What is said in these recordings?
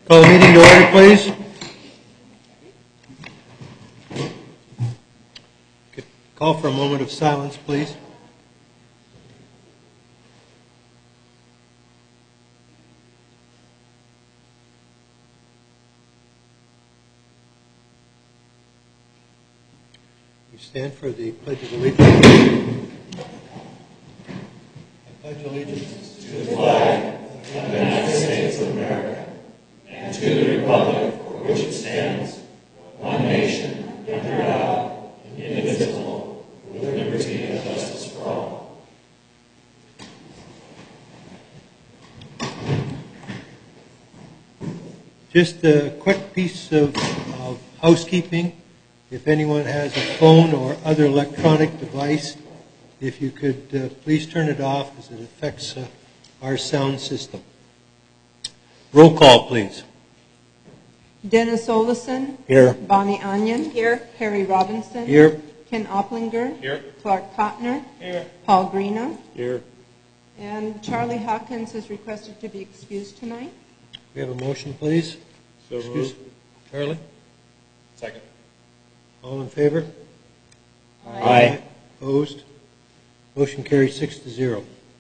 Call the meeting to order, please. Call for a moment of silence, please. You stand for the Pledge of Allegiance. I pledge allegiance to the flag of the United States of America and to the republic for which it stands, one nation, under God, indivisible, with liberty and justice for all. Just a quick piece of housekeeping. If anyone has a phone or other electronic device, if you could please turn it off as it affects our sound system. Roll call, please. Dennis Olison. Here. Bonnie Onion. Here. Harry Robinson. Here. Ken Opplinger. Here. Clark Cotner. Here. Paul Greeno. Here. And Charlie Hawkins is requested to be excused tonight. We have a motion, please. So Excuse Charlie. Second. All in favor? Aye. Opposed? Motion carries 6-0.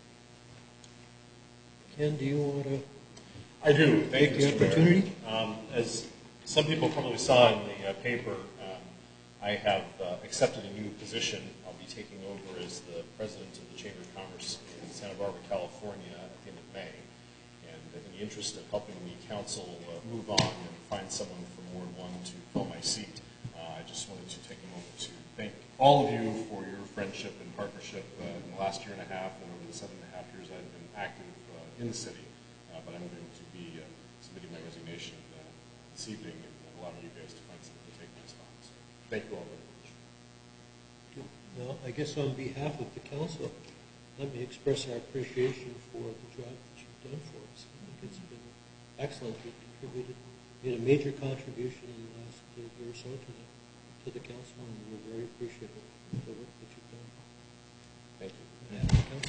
Ken, do you want to I do. Thank take you, the Mr. opportunity? Mayor. As some people probably saw in the paper, I have accepted a new position. I'll be taking over as the president of the Chamber of Commerce in Santa Barbara, California at the end of May. And in the interest of helping the council move on and find someone from Ward 1 to fill my seat, I just wanted to take a moment to thank all of you for your friendship and partnership in the last year and a half and over the 7.5 years I've been active in the city. But I'm going to be submitting my resignation this evening and allowing you guys to find someone to take my spot. So thank you all very much. Well, I guess on behalf of the council, let me express our appreciation for the job that you've done for us. I think it's been excellent. You've contributed, made a major contribution in the last year or so to the council, and we're very appreciative of the work that you've done. Thank you. Yeah, council.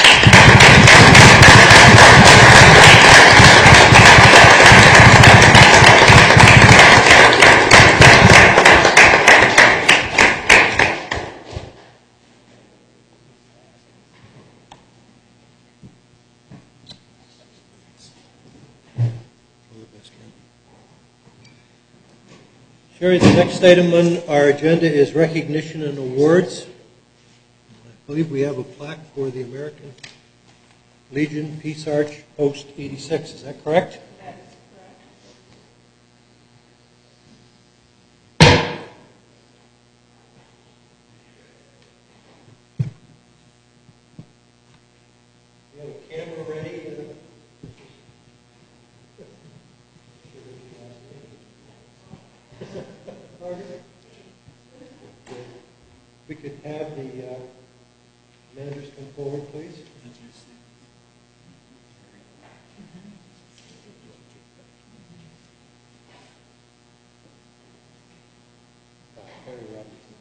Sherry, the next item on our agenda is recognition and awards. I believe we have a plaque for the American Legion Peace Arch Post 86. Is that correct? That is correct. We have a camera ready. We could have the managers come forward, please. Harry Robinson.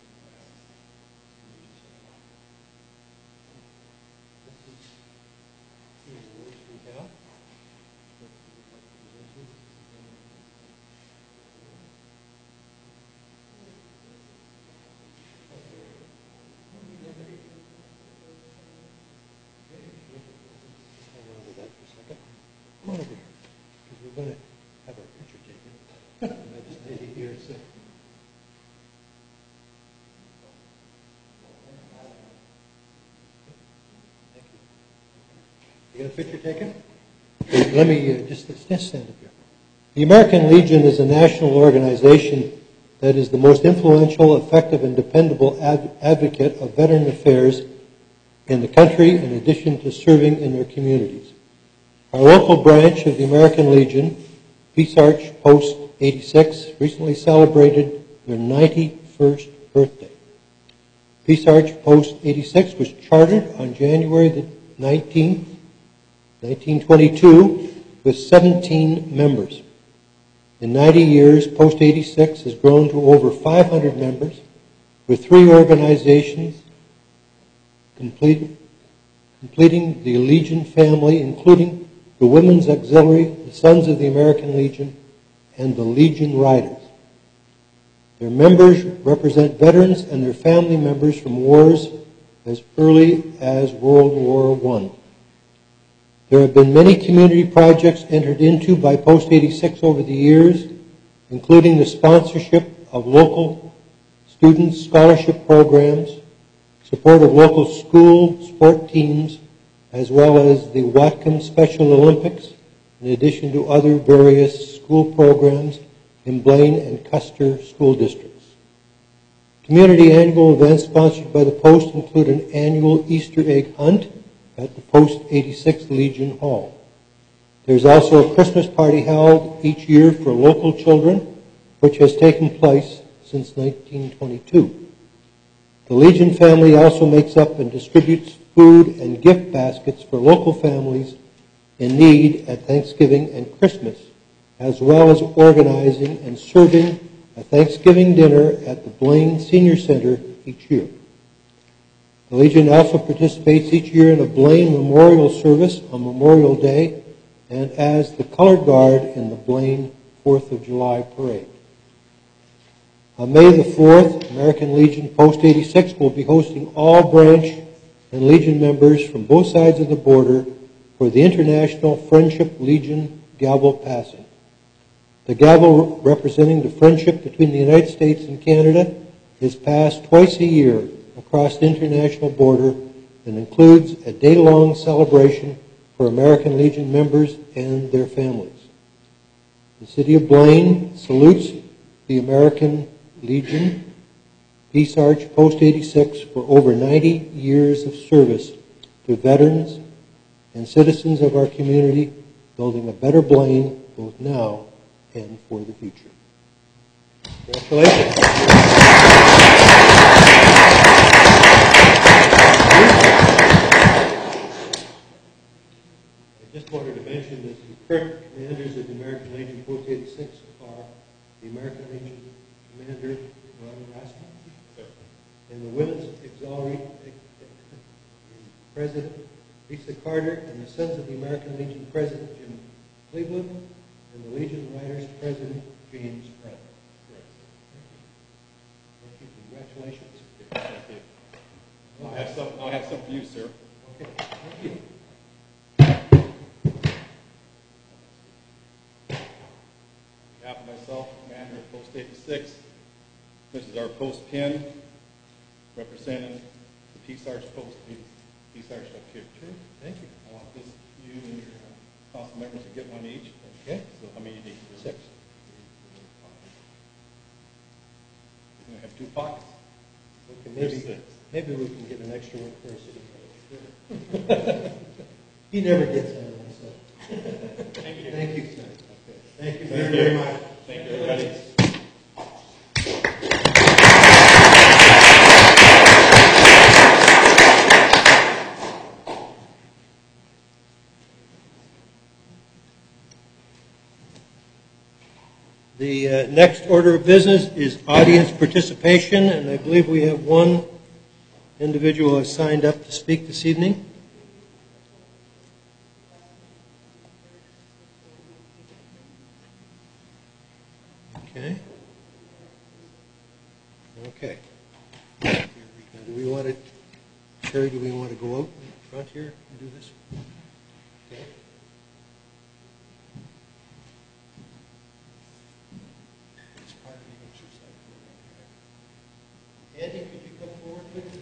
This is the awards we have. Come on over here, because we're going to have our picture taken. I just made it here, so. Thank you. You got a picture taken? Let me just stand up here. The American Legion is a national organization that is the most influential, effective, and dependable advocate of veteran affairs in the country, in addition to serving in their communities. Our local branch of the American Legion, Peace Arch Post 86, recently celebrated their 91st birthday. Peace Arch Post 86 was chartered on January the 19th, 1922, with 17 members. In 90 years, Post 86 has grown to over 500 members, with 3 organizations completing the Legion family, including the Women's Auxiliary, the Sons of the American Legion, and the Legion Riders. Their members represent veterans and their family members from wars as early as World War I. There have been many community projects entered into by Post 86 over the years, including the sponsorship of local student scholarship programs, support of local school sport teams, as well as the Whatcom Special Olympics, in addition to other various school programs in Blaine and Custer school districts. Community annual events sponsored by the Post include an annual Easter egg hunt at the Post 86 Legion Hall. There's also a Christmas party held each year for local children, which has taken place since 1922. The Legion family also makes up and distributes food and gift baskets for local families in need at Thanksgiving and Christmas, as well as organizing and serving a Thanksgiving dinner at the Blaine Senior Center each year. The Legion also participates each year in a Blaine Memorial Service on Memorial Day and as the Color Guard in the Blaine 4th of July Parade. On May the 4th, American Legion Post 86 will be hosting all branch and Legion members from both sides of the border for the International Friendship Legion gavel passing. The gavel representing the friendship between the United States and Canada is passed twice a year across the international border and includes a day-long celebration for American Legion members and their families. The City of Blaine salutes the American Legion Peace Arch Post 86 for over 90 years of service to veterans and citizens of our community, building a better Blaine both now and for the future. Congratulations. I just wanted to mention that the current commanders of the American Legion Post 86 are the American Legion Commander Ron Rasmussen and the Women's Auxiliary President Lisa Carter and the Sons of the American Legion President Jim Cleveland and the Legion Riders President James Brown. Thank you. Congratulations. Thank you. I'll have some for you, sir. Okay. Thank you. On behalf of myself, Commander of Post 86, this is our post pin representing the Peace Arch Post, Peace Arch up here. Sure. Thank you. I want this, you and your council members to get one each. Okay. So how many do you need? 6. We're going to have 2 pockets. Okay, maybe we can get an extra one for our city manager. He never gets on so. Thank you. Thank you, sir. Okay. Thank you very much. Thank you, everybody. The next order of business is audience participation, and I believe we have one individual who has signed up to speak this evening. Okay. Okay. Now, do we want to, Sherry, do we want to go out in front here and do this? Okay. Andy, could you come forward, please?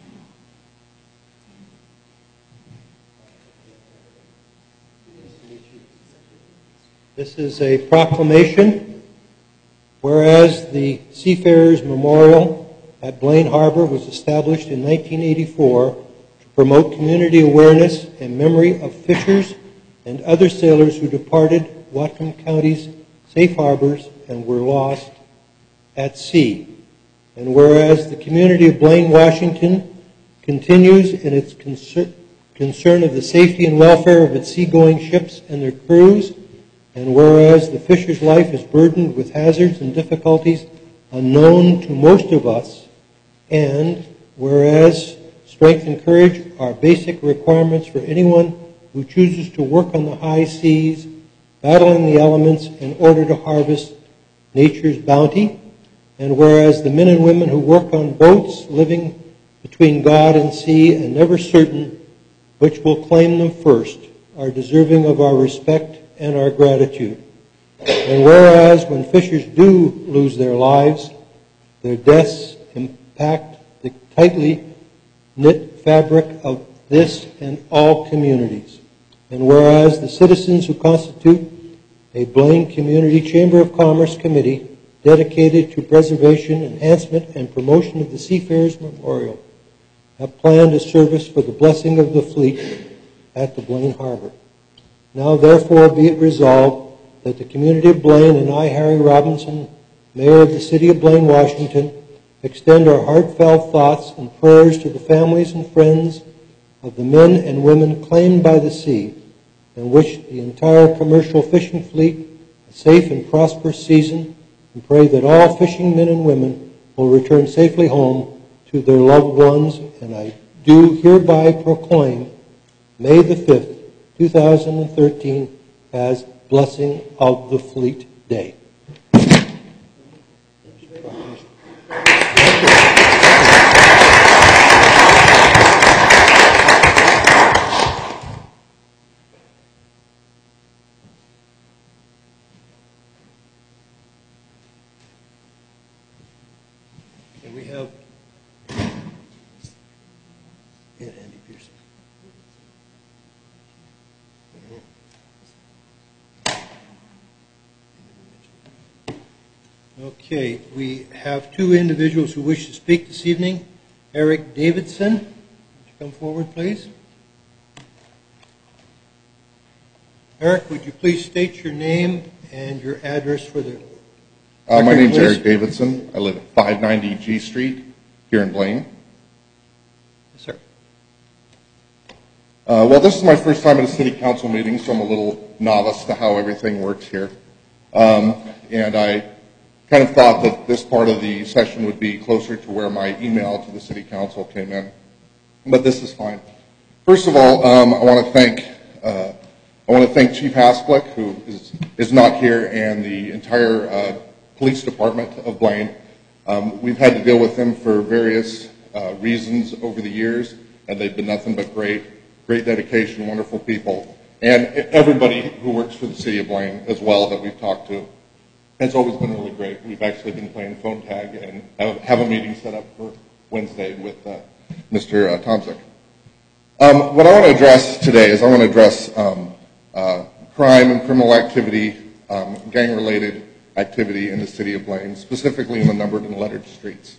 This is a proclamation, whereas the Seafarers Memorial at Blaine Harbor was established in 1984 to promote community awareness and memory of fishers and other sailors who departed Whatcom County's safe harbors and were lost at sea. And whereas the community of Blaine, Washington continues in its concern of the safety and welfare of its seagoing ships and their crews, and whereas the fisher's life is burdened with hazards and difficulties unknown to most of us, and whereas strength and courage are basic requirements for anyone who chooses to work on the high seas, battling the elements in order to harvest nature's bounty. And whereas the men and women who work on boats, living between God and sea and never certain which will claim them first, are deserving of our respect and our gratitude. And whereas when fishers do lose their lives, their deaths impact the tightly knit fabric of this and all communities. And whereas the citizens who constitute a Blaine Community Chamber of Commerce Committee dedicated to preservation, enhancement, and promotion of the Seafarers Memorial have planned a service for the blessing of the fleet at the Blaine Harbor. Now therefore be it resolved that the community of Blaine and I, Harry Robinson, Mayor of the City of Blaine, Washington, extend our heartfelt thoughts and prayers to the families and friends of the men and women claimed by the sea, and wish the entire commercial fishing fleet a safe and prosperous season, and pray that all fishing men and women will return safely home to their loved ones. And I do hereby proclaim May the 5th, 2013 as Blessing of the Fleet Day. And we have Andy Pearson. Okay, we have two individuals who wish to speak this evening. Eric Davidson, would you come forward, please? Eric, would you please state your name and your address for the My name's please? Eric Davidson. I live at 590 G Street here in Blaine. Yes, sir. Well, this is my first time at a city council meeting, so I'm a little novice to how everything works here. And I kind of thought that this part of the session would be closer to where my email to the city council came in. But this is fine. First of all, I want to thank Chief Hasplick, who is not here, and the entire police department of Blaine. We've had to deal with them for various reasons over the years, and they've been nothing but great dedication, wonderful people, and everybody who works for the city of Blaine as well that we've talked to. It's always been really great. We've actually been playing phone tag and have a meeting set up for Wednesday with Mr. Tomczyk. What I want to address today is I want to address crime and criminal activity, gang-related activity in the city of Blaine, specifically in the numbered and lettered streets.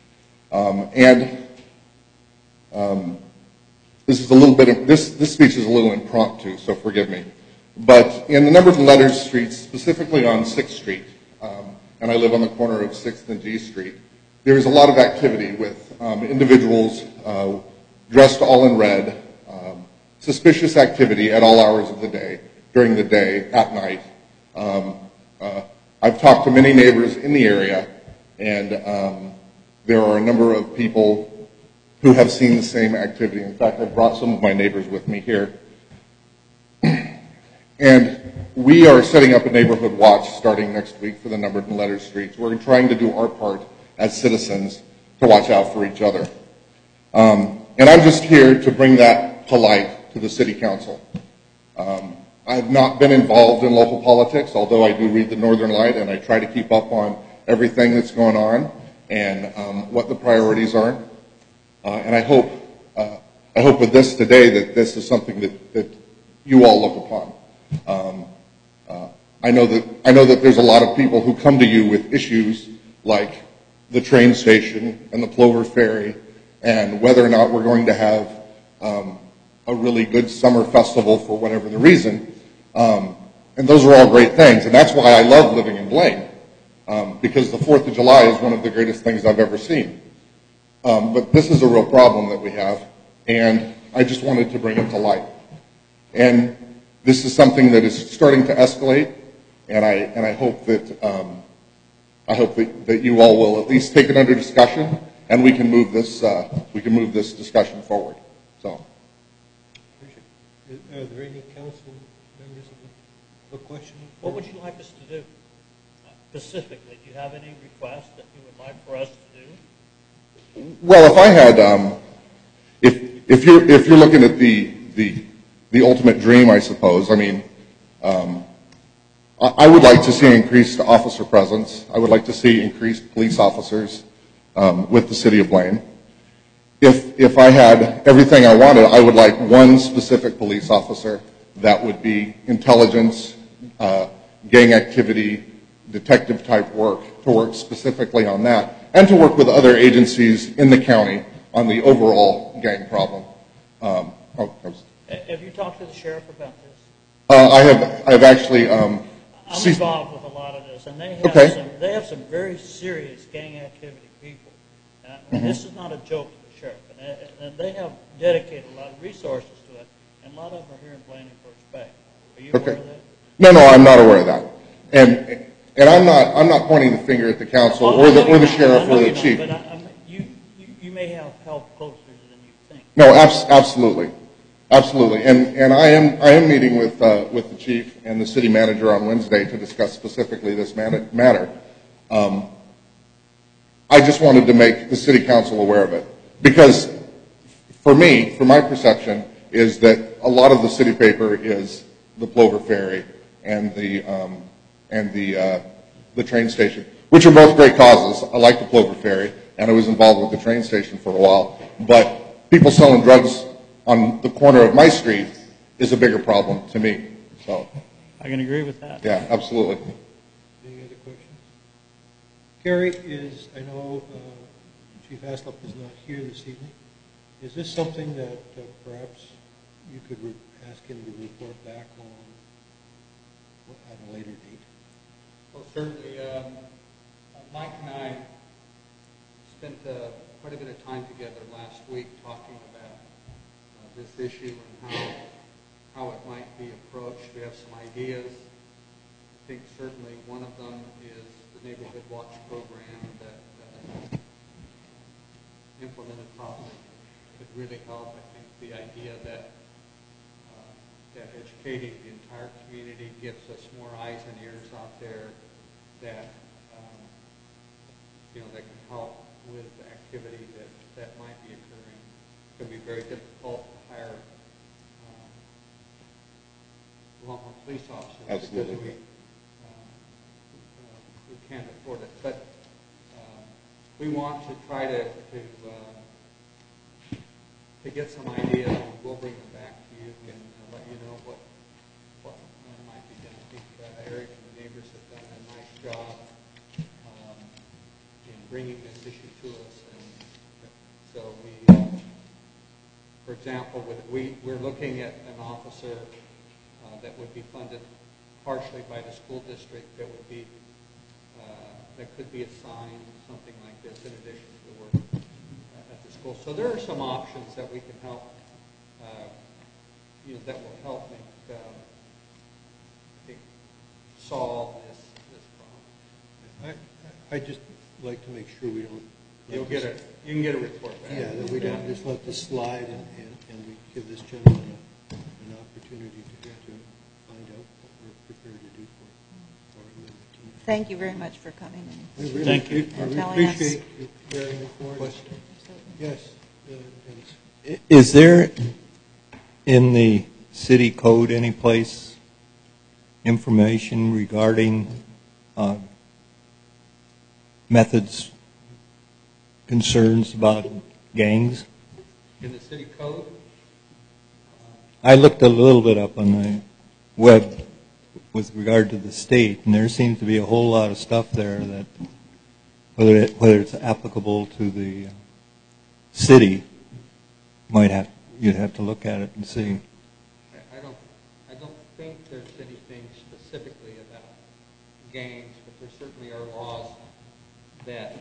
This speech is a little impromptu, so forgive me. But in the numbered and lettered streets, specifically on 6th Street, and I live on the corner of 6th and G Street, there is a lot of activity with individuals dressed all in red, suspicious activity at all hours of the day, during the day, at night. I've talked to many neighbors in the area, and there are a number of people who have seen the same activity. In fact, I've brought some of my neighbors with me here. And we are setting up a neighborhood watch starting next week for the numbered and lettered streets. We're trying to do our part as citizens to watch out for each other. And I'm just here to bring that to light to the city council. I've not been involved in local politics, although I do read the Northern Light and I try to keep up on everything that's going on and what the priorities are. And I hope with this today that this is something that you all look upon. I know that there's a lot of people who come to you with issues like the train station and the Plover Ferry and whether or not we're going to have a really good summer festival for whatever the reason. And those are all great things. And that's why I love living in Blaine, because the 4th of July is one of the greatest things I've ever seen. But this is a real problem that we have, and I just wanted to bring it to light. And this is something that is starting to escalate, and I hope that that you all will at least take it under discussion, and we can move this discussion forward. So, Are there any council members of a question? What would you like us to do specifically? Do you have any requests that you would like for us to do? Well, if I had, if you're looking at the ultimate dream, I suppose. I mean, I would like to see increased officer presence. I would like to see increased police officers with the city of Blaine. If I had everything I wanted, I would like one specific police officer that would be intelligence, gang activity, detective type work, to work specifically on that, and to work with other agencies in the county on the overall gang problem. Have you talked to the sheriff about this? I've actually. I'm involved with a lot of this, and they have some very serious gang activity people. This is not a joke to the sheriff, and they have dedicated a lot of resources to it, and a lot of them are here in Blaine and Birch Bay. Are you aware of that? No, I'm not aware of that, and I'm not pointing the finger at the council or the sheriff or the chief. But you may have help closer than you think. No, absolutely. Absolutely, and I am meeting with the chief and the city manager on Wednesday to discuss specifically this matter. I just wanted to make the city council aware of it because, for my perception, is that a lot of the city paper is the Plover Ferry and the train station, which are both great causes. I like the Plover Ferry, and I was involved with the train station for a while, but people selling drugs on the corner of my street is a bigger problem to me. So I can agree with that. Yeah, absolutely. Any other questions? Gary, I know Chief Haslop is not here this evening. Is this something that perhaps you could ask him to report back on at a later date? Well, certainly. Mike and I spent quite a bit of time together last week talking about this issue and how it might be approached. We have some ideas. I think certainly one of them is the Neighborhood Watch program that implemented properly could really help. I think the idea that educating the entire community gives us more eyes and ears out there that that can help with the activity that might be occurring. It can be very difficult to hire local police officers. Absolutely. Because we can't afford it. But we want to try to get some ideas, and we'll bring them back to you and let you know what might be done. I think Eric and the neighbors have done a nice job in bringing this issue to us. And so for example, we're looking at an officer that would be funded partially by the school district that would be that could be assigned something like this in addition to the work at the school. So there are some options that we can help, that will help make solve this problem. I'd just like to make sure we don't. You can get a report back. Yeah, that we don't just let this slide and we give this gentleman an opportunity to find out what we're prepared to do for him and the team. Thank you very much for coming in. Thank you. We appreciate you carrying it forward. Yes. Dennis. Is there in the city code any place information regarding methods, concerns about gangs? In the city code? I looked a little bit up on the web with regard to the state, and there seems to be a whole lot of stuff there that, whether it's applicable to the city, you'd have to look at it and see. I don't think there's anything specifically about gangs, but there certainly are laws that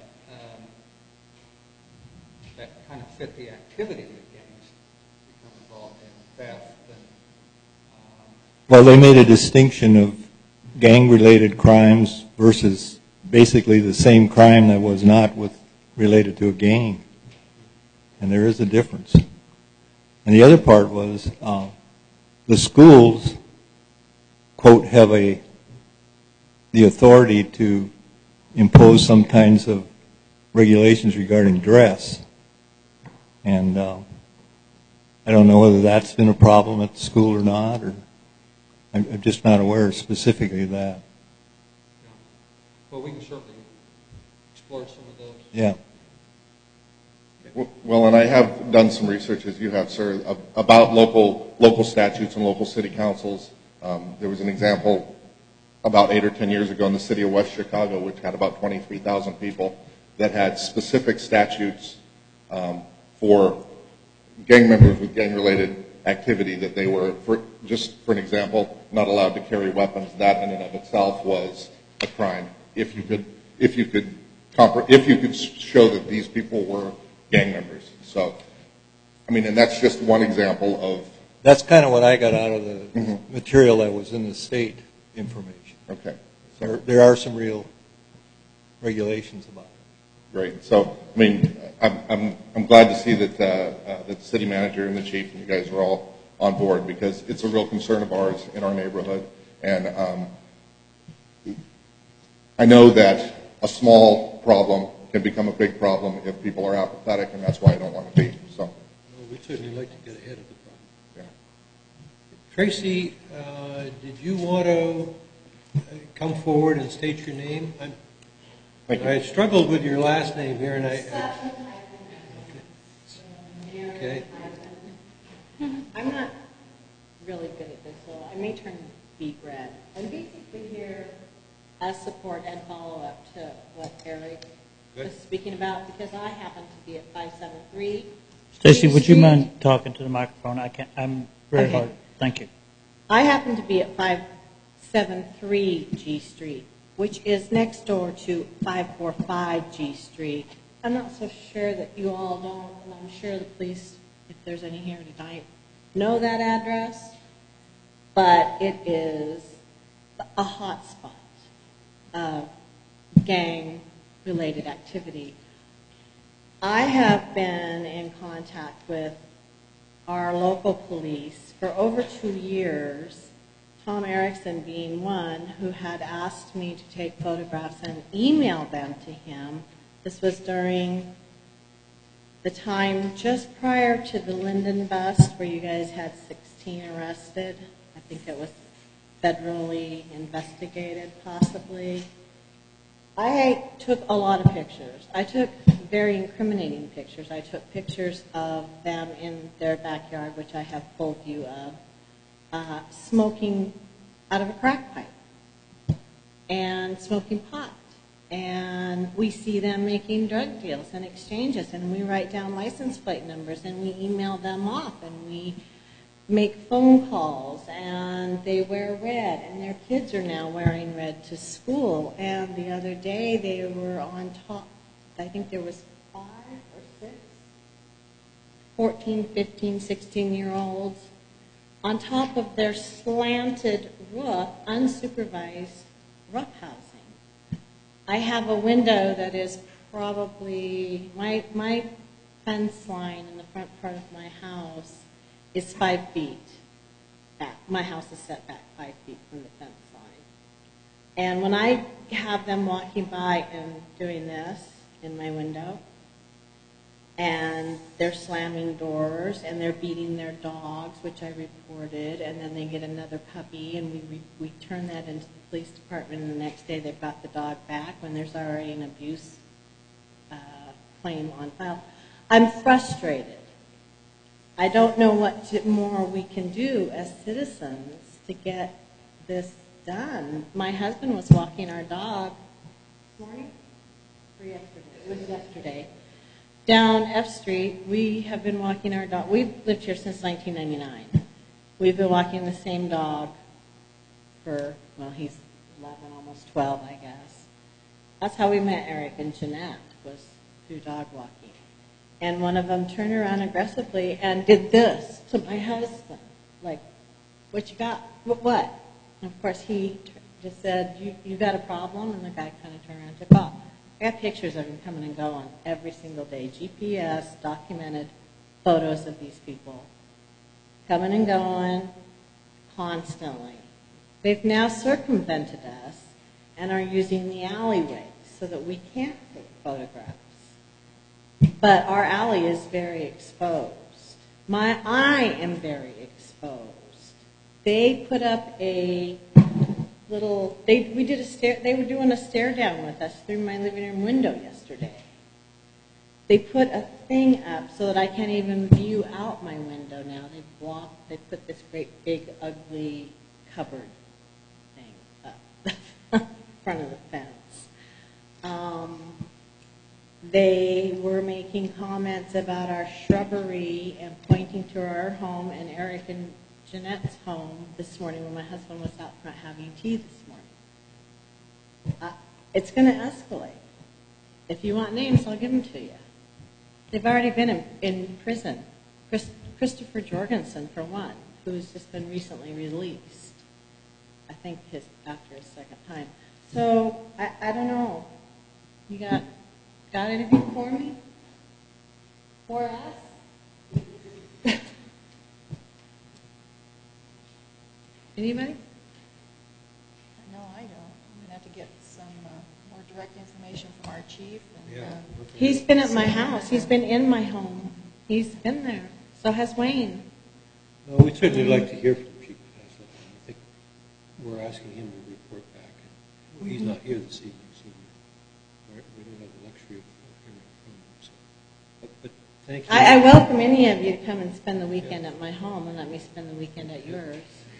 kind of fit the activity that gangs become involved in, theft and. Well, they made a distinction of gang-related crimes versus basically the same crime that was not related to a gang, and there is a difference. And the other part was the schools, quote, have the authority to impose some kinds of regulations regarding dress. And I don't know whether that's been a problem at the school or not, or I'm just not aware specifically of that. Well, we can certainly explore some of those. Yeah. Well, and I have done some research, as you have, sir, about local statutes and local city councils. There was an example about 8 or 10 years ago in the city of West Chicago, which had about 23,000 people, that had specific statutes for gang members with gang-related activity that they were, just for an example, not allowed to carry weapons. That in and of itself was a crime if you could show that these people were gang members. So, I mean, and that's just one example of. That's kind of what I got out of the material that was in the state information. Okay. So there are some real regulations about it. Great. So, I mean, I'm glad to see that the city manager and the chief and you guys are all on board, because it's a real concern of ours in our neighborhood. And I know that a small problem can become a big problem if people are apathetic, and that's why I don't want to be. So. Well, we'd certainly like to get ahead of the problem. Yeah. Tracy, did you want to come forward and state your name? Thank you. I struggled with your last name here, and okay. I'm not really good at this, so I may turn beet red. I'm basically here as support and follow-up to what Eric was speaking about, because I happen to be at 573. Stacy, would you mind talking to the microphone? I'm very hard. Thank you. I happen to be at 573 G Street, which is next door to 545 G Street. I'm not so sure that you all don't, and I'm sure the police, if there's any here tonight, know that address, but it is a hot spot of gang-related activity. I have been in contact with our local police for over 2 years, Tom Erickson being one, who had asked me to take photographs and email them to him. This was during the time just prior to the Linden bust, where you guys had 16 arrested. I think it was federally investigated, possibly. I took a lot of pictures. I took very incriminating pictures. I took pictures of them in their backyard, which I have full view of, smoking out of a crack pipe and smoking pot. And we see them making drug deals and exchanges, and we write down license plate numbers, and we email them off, and we make phone calls, and they wear red, and their kids are now wearing red to school. And the other day they were on top, I think there was 5 or 6, 14, 15, 16-year-olds on top of their slanted roof, unsupervised roughhousing. I have a window that is probably, my fence line in the front part of my house is 5 feet back. My house is set back 5 feet from the fence line. And when I have them walking by and doing this in my window, and they're slamming doors, and they're beating their dogs, which I reported, and then they get another puppy, and we turn that into the police department, and the next day they've got the dog back when there's already an abuse claim on file. I'm frustrated. I don't know what more we can do as citizens to get this done. My husband was walking our dog this morning or yesterday. It was yesterday. Down F Street, we have been walking our dog. We've lived here since 1999. We've been walking the same dog for, well, he's 11, almost 12, I guess. That's how we met Eric and Jeanette, was through dog walking. And one of them turned around aggressively and did this to my husband. Like, what you got? What? And of course, he just said, you got a problem? And the guy kind of turned around and took off. I got pictures of him coming and going every single day. GPS, documented photos of these people coming and going, constantly. They've now circumvented us and are using the alleyways so that we can't take photographs. But our alley is very exposed. I am very exposed. They put up a little, they were doing a stare down with us through my living room window yesterday. They put a thing up so that I can't even view out my window now. They put this great big ugly cupboard thing up in front of the fence. They were making comments about our shrubbery and pointing to our home and Eric and Jeanette's home this morning when my husband was out front having tea this morning. It's going to escalate. If you want names, I'll give them to you. They've already been in prison. Christopher Jorgensen, for one, who's just been recently released. I think after his second time. So, I don't know. You got anything for me? For us? Anybody? No, I don't. I'm going to have to get some more direct information from our chief. And, He's been at my house. He's been in my home. He's been there. So has Wayne. Well, we'd certainly like to hear from Chief Haslett. I think we're asking him to report back. And he's not here this evening, so we don't have the luxury of hearing from him. So. But thank you. I welcome any of you to come and spend the weekend at my home and let me spend the weekend at yours.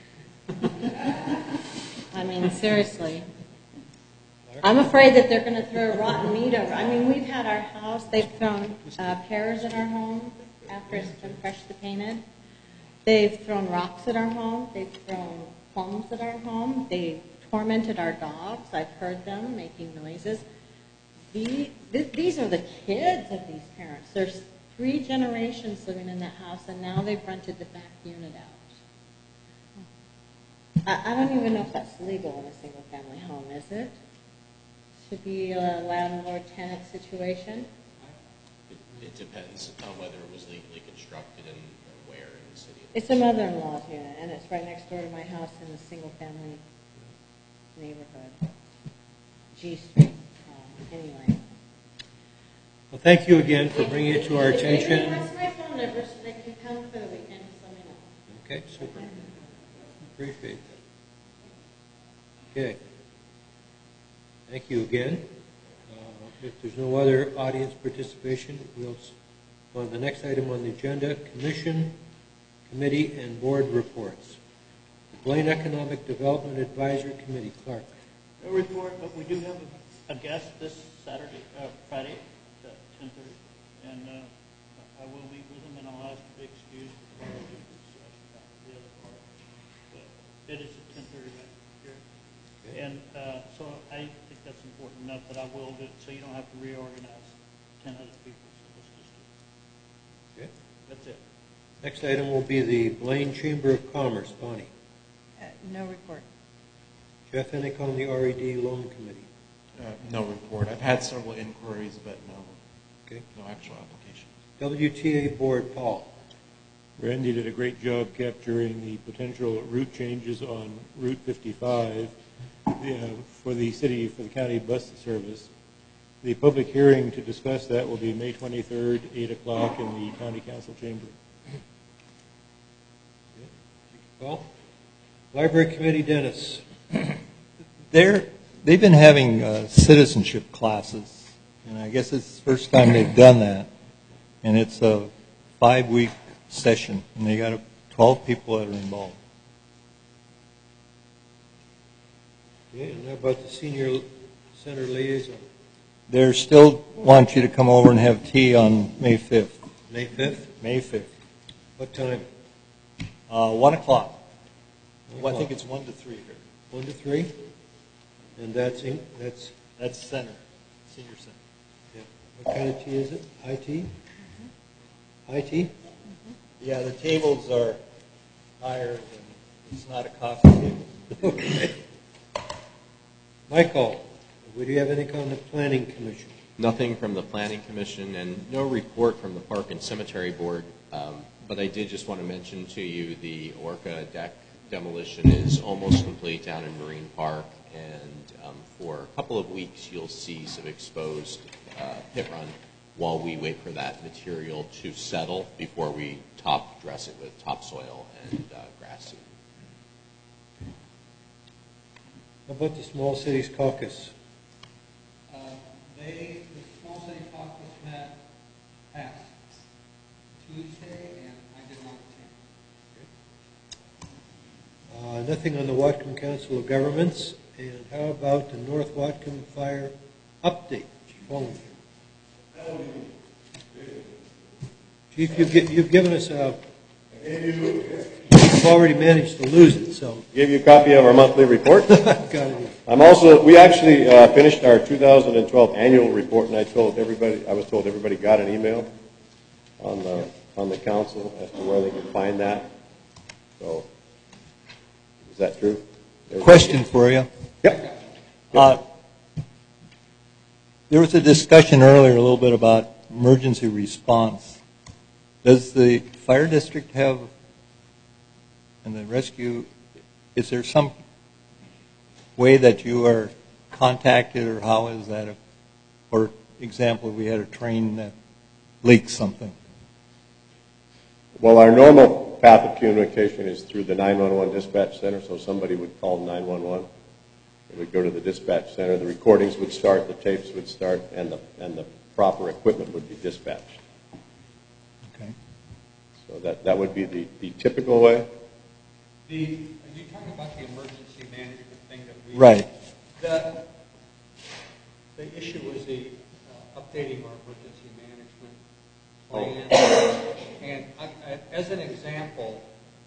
I mean, seriously. I'm afraid that they're going to throw rotten meat over. I mean, we've had our house, they've thrown pears at our home after it's been freshly painted. They've thrown rocks at our home. They've thrown plums at our home. They've tormented our dogs. I've heard them making noises. These are the kids of these parents. There's 3 generations living in that house, and now they've rented the back unit out. I don't even know if that's legal in a single-family home, is it? Should be a landlord-tenant situation? It depends on whether it was legally constructed and where in the city. It's a mother-in-law's unit, and it's right next door to my house in a single-family neighborhood. G Street. Anyway. Well, thank you again for bringing it to our attention. If anybody wants my phone number so they can come for the weekend, just let me know. Okay, super. Appreciate that. Okay. Thank you again. If there's no other audience participation, we'll go on the next item on the agenda, Commission, Committee, and Board reports. The Blaine Economic Development Advisory Committee, Clark. No report, but we do have a guest this Friday at 10:30, and I will meet with him, and I'll ask to be excused for the other part. But it is at 10:30 right here. Okay. And so I think that's important enough that I will do it, so you don't have to reorganize 10 other people. So let's just do it. Okay. That's it. Next item will be the Blaine Chamber of Commerce. Bonnie. No report. Jeff Hennick on the RED Loan Committee. No report. I've had several inquiries, but no actual application. WTA Board, Paul. Randy did a great job capturing the potential route changes on Route 55 for the county bus service. The public hearing to discuss that will be May 23rd, 8 o'clock in the County Council chamber. Well, Library Committee, Dennis. They've been having citizenship classes, and I guess it's the first time they've done that. And it's a 5-week session, and they got 12 people that are involved. Okay, and how about the Senior Center Liaison? They still want you to come over and have tea on May 5th. May 5th? May 5th. What time? 1 o'clock. Well, I think it's 1 to 3 here. 1 to 3? And that's center, senior center. Yeah. What kind of tea is it? High tea? Mm-hmm. High tea? Mm-hmm. Yeah, the tables are higher than, it's not a coffee table. Okay. Michael, do you have anything on the Planning Commission? Nothing from the Planning Commission and no report from the Park and Cemetery Board, but I did just want to mention to you the Orca deck demolition is almost complete down in Marine Park, and for a couple of weeks you'll see some exposed pit run while we wait for that material to settle before we top dress it with topsoil and grass seed. How about the Small Cities Caucus? The Small City Caucus met past Tuesday, and I did not attend. Nothing on the Whatcom Council of Governments. And how about the North Whatcom Fire update? Chief, you've given us a... You've already managed to lose it, so... Give you a copy of our monthly report. Got it. We actually finished our 2012 annual report, and I was told everybody got an email on the council as to where they can find that. So, is that true? Question for you. Yep. There was a discussion earlier a little bit about emergency response. Does the fire district have, and the rescue, is there some way that you are contacted, or how is that? For example, we had a train that leaked something. Well, our normal path of communication is through the 911 dispatch center, so somebody would call 911. It would go to the dispatch center, the recordings would start, the tapes would start, and the proper equipment would be dispatched. Okay. So that would be the typical way. Are you talking about the emergency management thing that we... Right. The issue was the updating our emergency management plan. And as an example,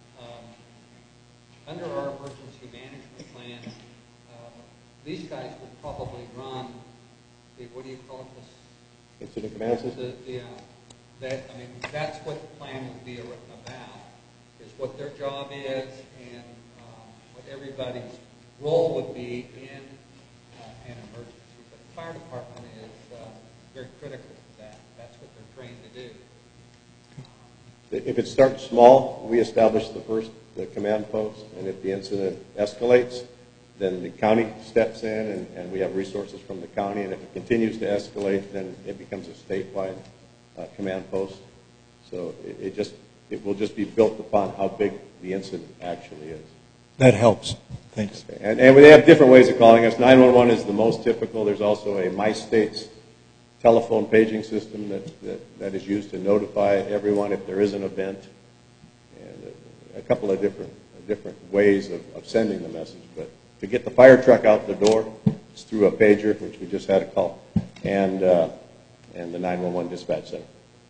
under our emergency management plan, these guys would probably run the, what do you call it? Incident command system? That's what the plan would be about, is what their job is and what everybody's role would be in an emergency. But the fire department is very critical to that. That's what they're trained to do. If it starts small, we establish the command post, and if the incident escalates, then the county steps in, and we have resources from the county, and if it continues to escalate, then it becomes a statewide command post. So it will just be built upon how big the incident actually is. That helps. Thanks. Okay. And they have different ways of calling us. 911 is the most typical. There's also a MyStates telephone paging system that is used to notify everyone if there is an event, and a couple of different ways of sending the message. But to get the fire truck out the door, it's through a pager, which we just had a call, and the 911 dispatch center.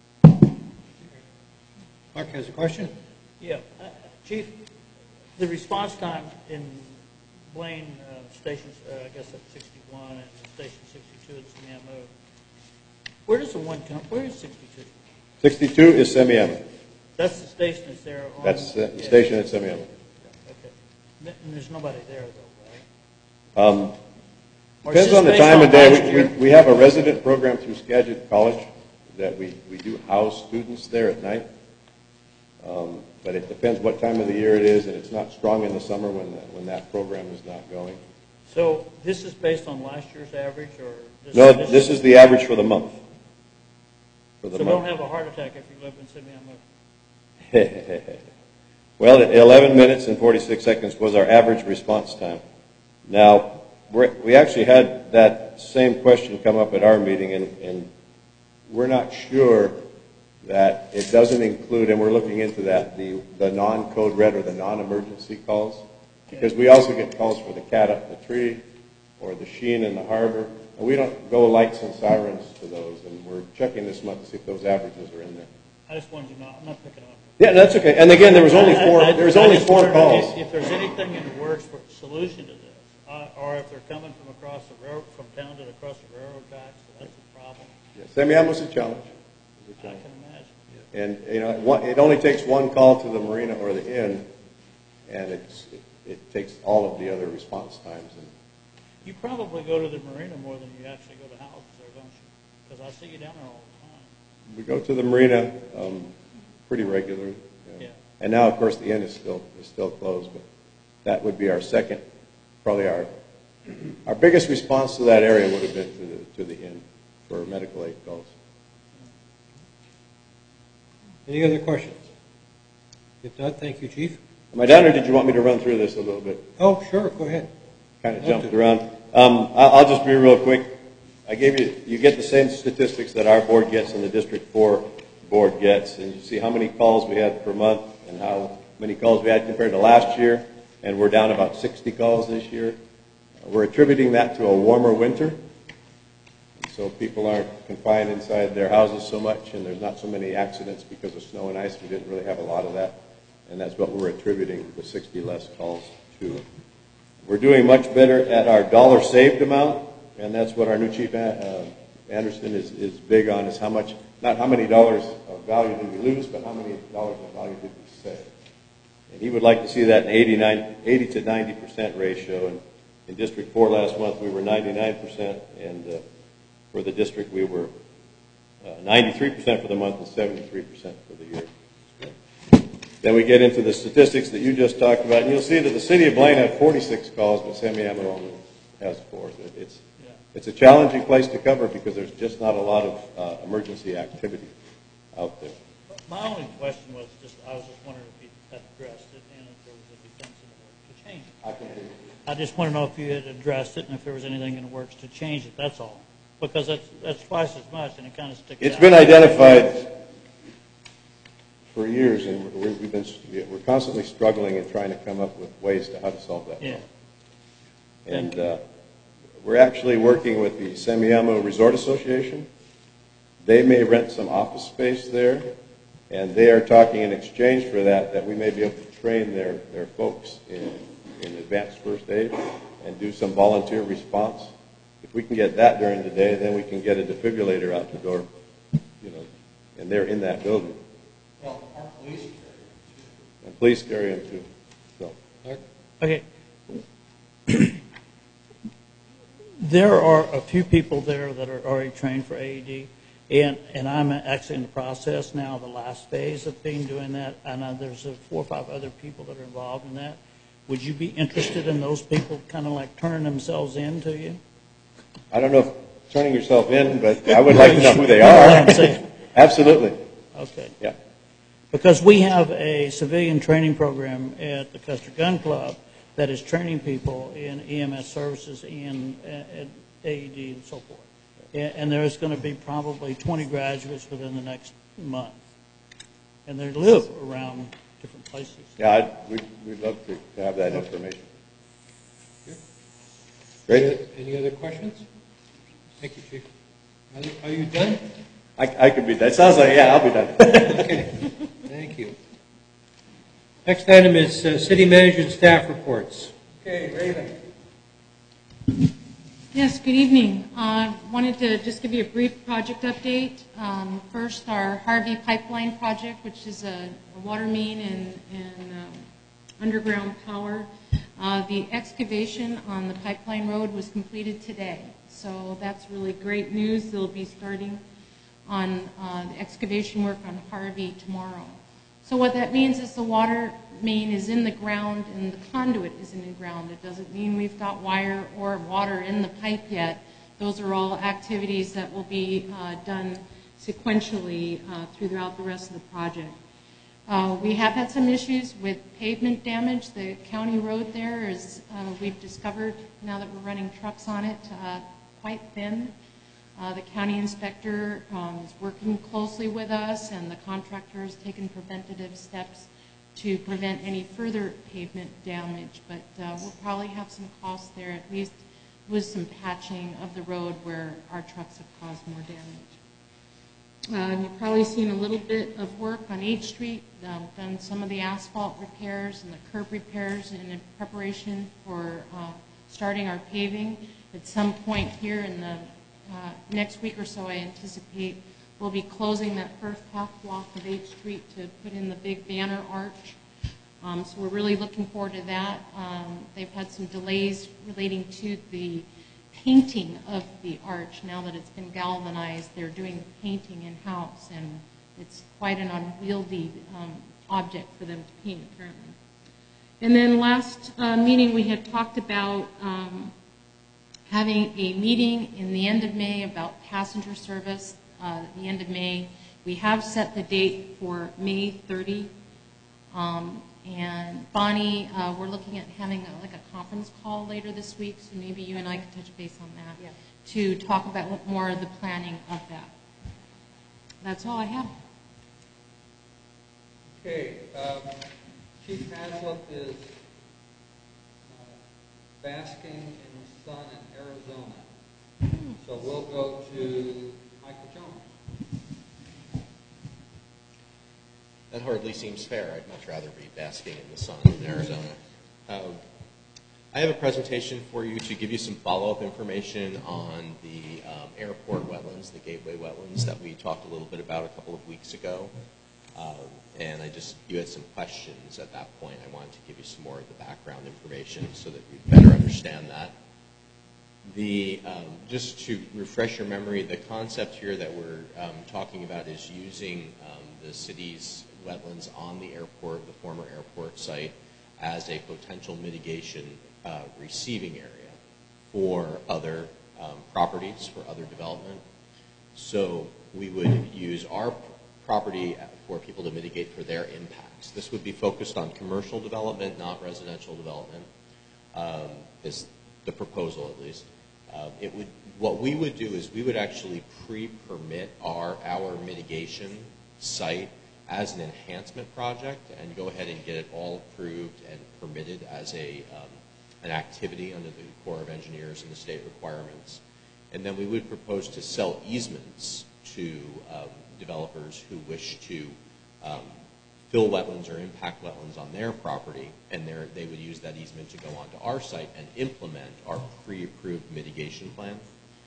Mark has a question? Yeah. Chief, the response time in Blaine stations, I guess at 61 and station 62 at Semiahmoo, where does the one come? Where is 62? 62 is Semiahmoo. That's the station that's there. That's the station at Semiahmoo. Okay. And there's nobody there, though, right? Depends on the time of day. We have a resident program through Skagit College that we do house students there at night. But it depends what time of the year it is, and it's not strong in the summer when that program is not going. So this is based on last year's average, or this is the average for the month. So don't have a heart attack if you live in Semiahmoo. Well, 11 minutes and 46 seconds was our average response time. Now, we actually had that same question come up at our meeting, and we're not sure that it doesn't include, and we're looking into that, the non-code red or the non-emergency calls, because we also get calls for the cat up the tree or the sheen in the harbor, and we don't go lights and sirens to those, and we're checking this month to see if those averages are in there. I just wanted you to know, I'm not picking up. Yeah, that's okay. And again, there was only four calls. If there's anything in the works for a solution to this, or if they're coming from across the road, from town to across the railroad tracks, that's a problem. Yeah, Semiahmoo's a challenge. I can imagine. And it only takes one call to the marina or the inn, and it takes all of the other response times. And you probably go to the marina more than you actually go to houses there, don't you? Because I see you down there all the time. we go to the marina pretty regularly. Yeah. And now, of course, the inn is still closed, but that would be our second, probably our biggest response to that area would have been to the inn for medical aid calls. Any other questions? If not, thank you, Chief. Am I done, or did you want me to run through this a little bit? Oh, sure, go ahead. Kind of jumped around. I'll just be real quick. I gave you get the same statistics that our board gets and the District 4 board gets, and you see how many calls we had per month and how many calls we had compared to last year, and we're down about 60 calls this year. We're attributing that to a warmer winter, so people aren't confined inside their houses so much, and there's not so many accidents because of snow and ice. We didn't really have a lot of that, and that's what we're attributing the 60 less calls to. We're doing much better at our dollar saved amount, and that's what our new Chief Anderson is big on, is how much, not how many dollars of value did we lose, but how many dollars of value did we save. And he would like to see that in 80 to 90% ratio. And in District 4 last month, we were 99%, and for the district, we were 93% for the month and 73% for the year. Then we get into the statistics that you just talked about, and you'll see that the city of Blaine had 46 calls, but Semiahmoo only has 4. It's a challenging place to cover because there's just not a lot of emergency activity out there. My only question was I was just wondering if you had addressed it and if there was a defense in the works to change it. I can hear you. I just want to know if you had addressed it and if there was anything in the works to change it, that's all. Because that's twice as much, and it kind of sticks out. It's been identified for years, and we're constantly struggling and trying to come up with ways to how to solve that problem. And we're actually working with the Semiahmoo Resort Association. They may rent some office space there, and they are talking in exchange for that we may be able to train their folks in advanced first aid and do some volunteer response. If we can get that during the day, then we can get a defibrillator out the door, and they're in that building. Well, our police carry them too. And police carry them too. So. Okay. There are a few people there that are already trained for AED, and I'm actually in the process now, the last phase of doing that. I know there's 4 or 5 other people that are involved in that. Would you be interested in those people kind of like turning themselves in to you? I don't know if turning yourself in, but I would like to know who they are. Absolutely. Okay. Yeah. Because we have a civilian training program at the Custer Gun Club that is training people in EMS services and AED and so forth. And there's going to be probably 20 graduates within the next month. And they live around different places. Yeah, we'd love to have that information. Great. Any other questions? Thank you, Chief. Are you done? I could be done. It sounds like, yeah, I'll be done. Okay. Thank you. Next item is city manager and staff reports. Okay, Raven. Yes, good evening. I wanted to just give you a brief project update. First, our Harvey Pipeline project, which is a water main and underground power. The excavation on the pipeline road was completed today, so that's really great news. They'll be starting on the excavation work on Harvey tomorrow. So what that means is the water main is in the ground and the conduit is in the ground. It doesn't mean we've got wire or water in the pipe yet. Those are all activities that will be done sequentially throughout the rest of the project. We have had some issues with pavement damage. The county road there is, we've discovered now that we're running trucks on it, quite thin. The county inspector is working closely with us, and the contractor has taken preventative steps to prevent any further pavement damage, but we'll probably have some costs there, at least with some patching of the road where our trucks have caused more damage. You've probably seen a little bit of work on H Street, done some of the asphalt repairs and the curb repairs in preparation for starting our paving. At some point here in the next week or so, I anticipate we'll be closing that first half block of 8th Street to put in the big banner arch. So we're really looking forward to that. They've had some delays relating to the painting of the arch. Now that it's been galvanized, they're doing the painting in-house, and it's quite an unwieldy object for them to paint, apparently. And then last meeting, we had talked about having a meeting in the end of May about passenger service. The end of May, we have set the date for May 30. And Bonnie, we're looking at having a conference call later this week, so maybe you and I could touch base on that to talk about more of the planning of that. That's all I have. Okay. Chief Haslip is basking in the sun in Arizona. So we'll go to Michael Jones. That hardly seems fair. I'd much rather be basking in the sun in Arizona. I have a presentation for you to give you some follow-up information on the airport wetlands, the gateway wetlands that we talked a little bit about a couple of weeks ago. And you had some questions at that point. I wanted to give you some more of the background information so that you better understand that. Just to refresh your memory, the concept here that we're talking about is using the city's wetlands on the airport, the former airport site, as a potential mitigation receiving area for other properties, for other development. So we would use our property for people to mitigate for their impacts. This would be focused on commercial development, not residential development, is the proposal at least. What we would do is we would actually pre-permit our mitigation site as an enhancement project and go ahead and get it all approved and permitted as an activity under the Corps of Engineers and the state requirements. And then we would propose to sell easements to developers who wish to fill wetlands or impact wetlands on their property, and they would use that easement to go onto our site and implement our pre-approved mitigation plan.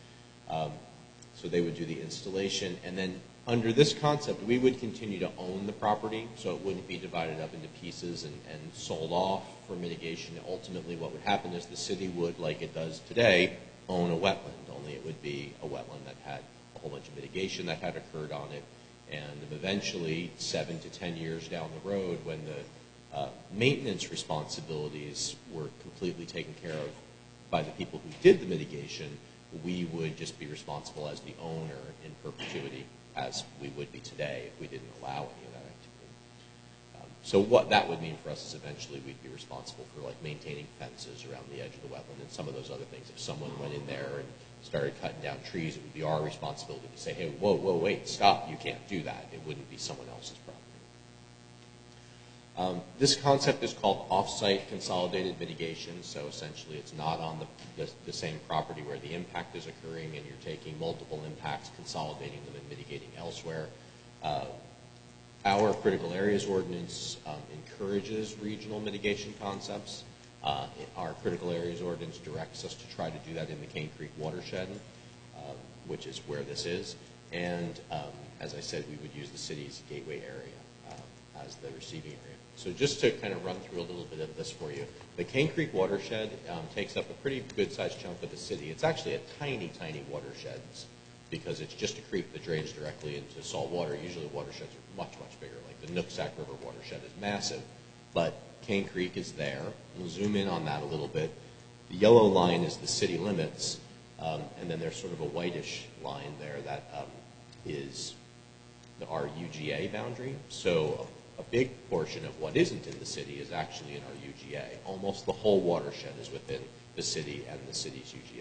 So they would do the installation, and then under this concept, we would continue to own the property, so it wouldn't be divided up into pieces and sold off for mitigation. Ultimately, what would happen is the city would, like it does today, own a wetland, only it would be a wetland that had a whole bunch of mitigation that had occurred on it. And eventually, 7 to 10 years down the road, when the maintenance responsibilities were completely taken care of by the people who did the mitigation, we would just be responsible as the owner in perpetuity, as we would be today if we didn't allow any of that activity. So what that would mean for us is eventually we'd be responsible for maintaining fences around the edge of the wetland and some of those other things. If someone went in there and started cutting down trees, it would be our responsibility to say, hey, whoa, wait, stop, you can't do that. It wouldn't be someone else's property. This concept is called off-site consolidated mitigation, so essentially it's not on the same property where the impact is occurring and you're taking multiple impacts, consolidating them and mitigating elsewhere. Our critical areas ordinance encourages regional mitigation concepts. Our critical areas ordinance directs us to try to do that in the Cane Creek watershed, which is where this is. And as I said, we would use the city's gateway area as the receiving area. So just to kind of run through a little bit of this for you, the Cane Creek watershed takes up a pretty good-sized chunk of the city. It's actually a tiny, tiny watershed because it's just a creek that drains directly into salt water. Usually watersheds are much, much bigger. Like the Nooksack River watershed is massive, but Cane Creek is there. We'll zoom in on that a little bit. The yellow line is the city limits, and then there's sort of a whitish line there that is our UGA boundary. So a big portion of what isn't in the city is actually in our UGA. Almost the whole watershed is within the city and the city's UGA.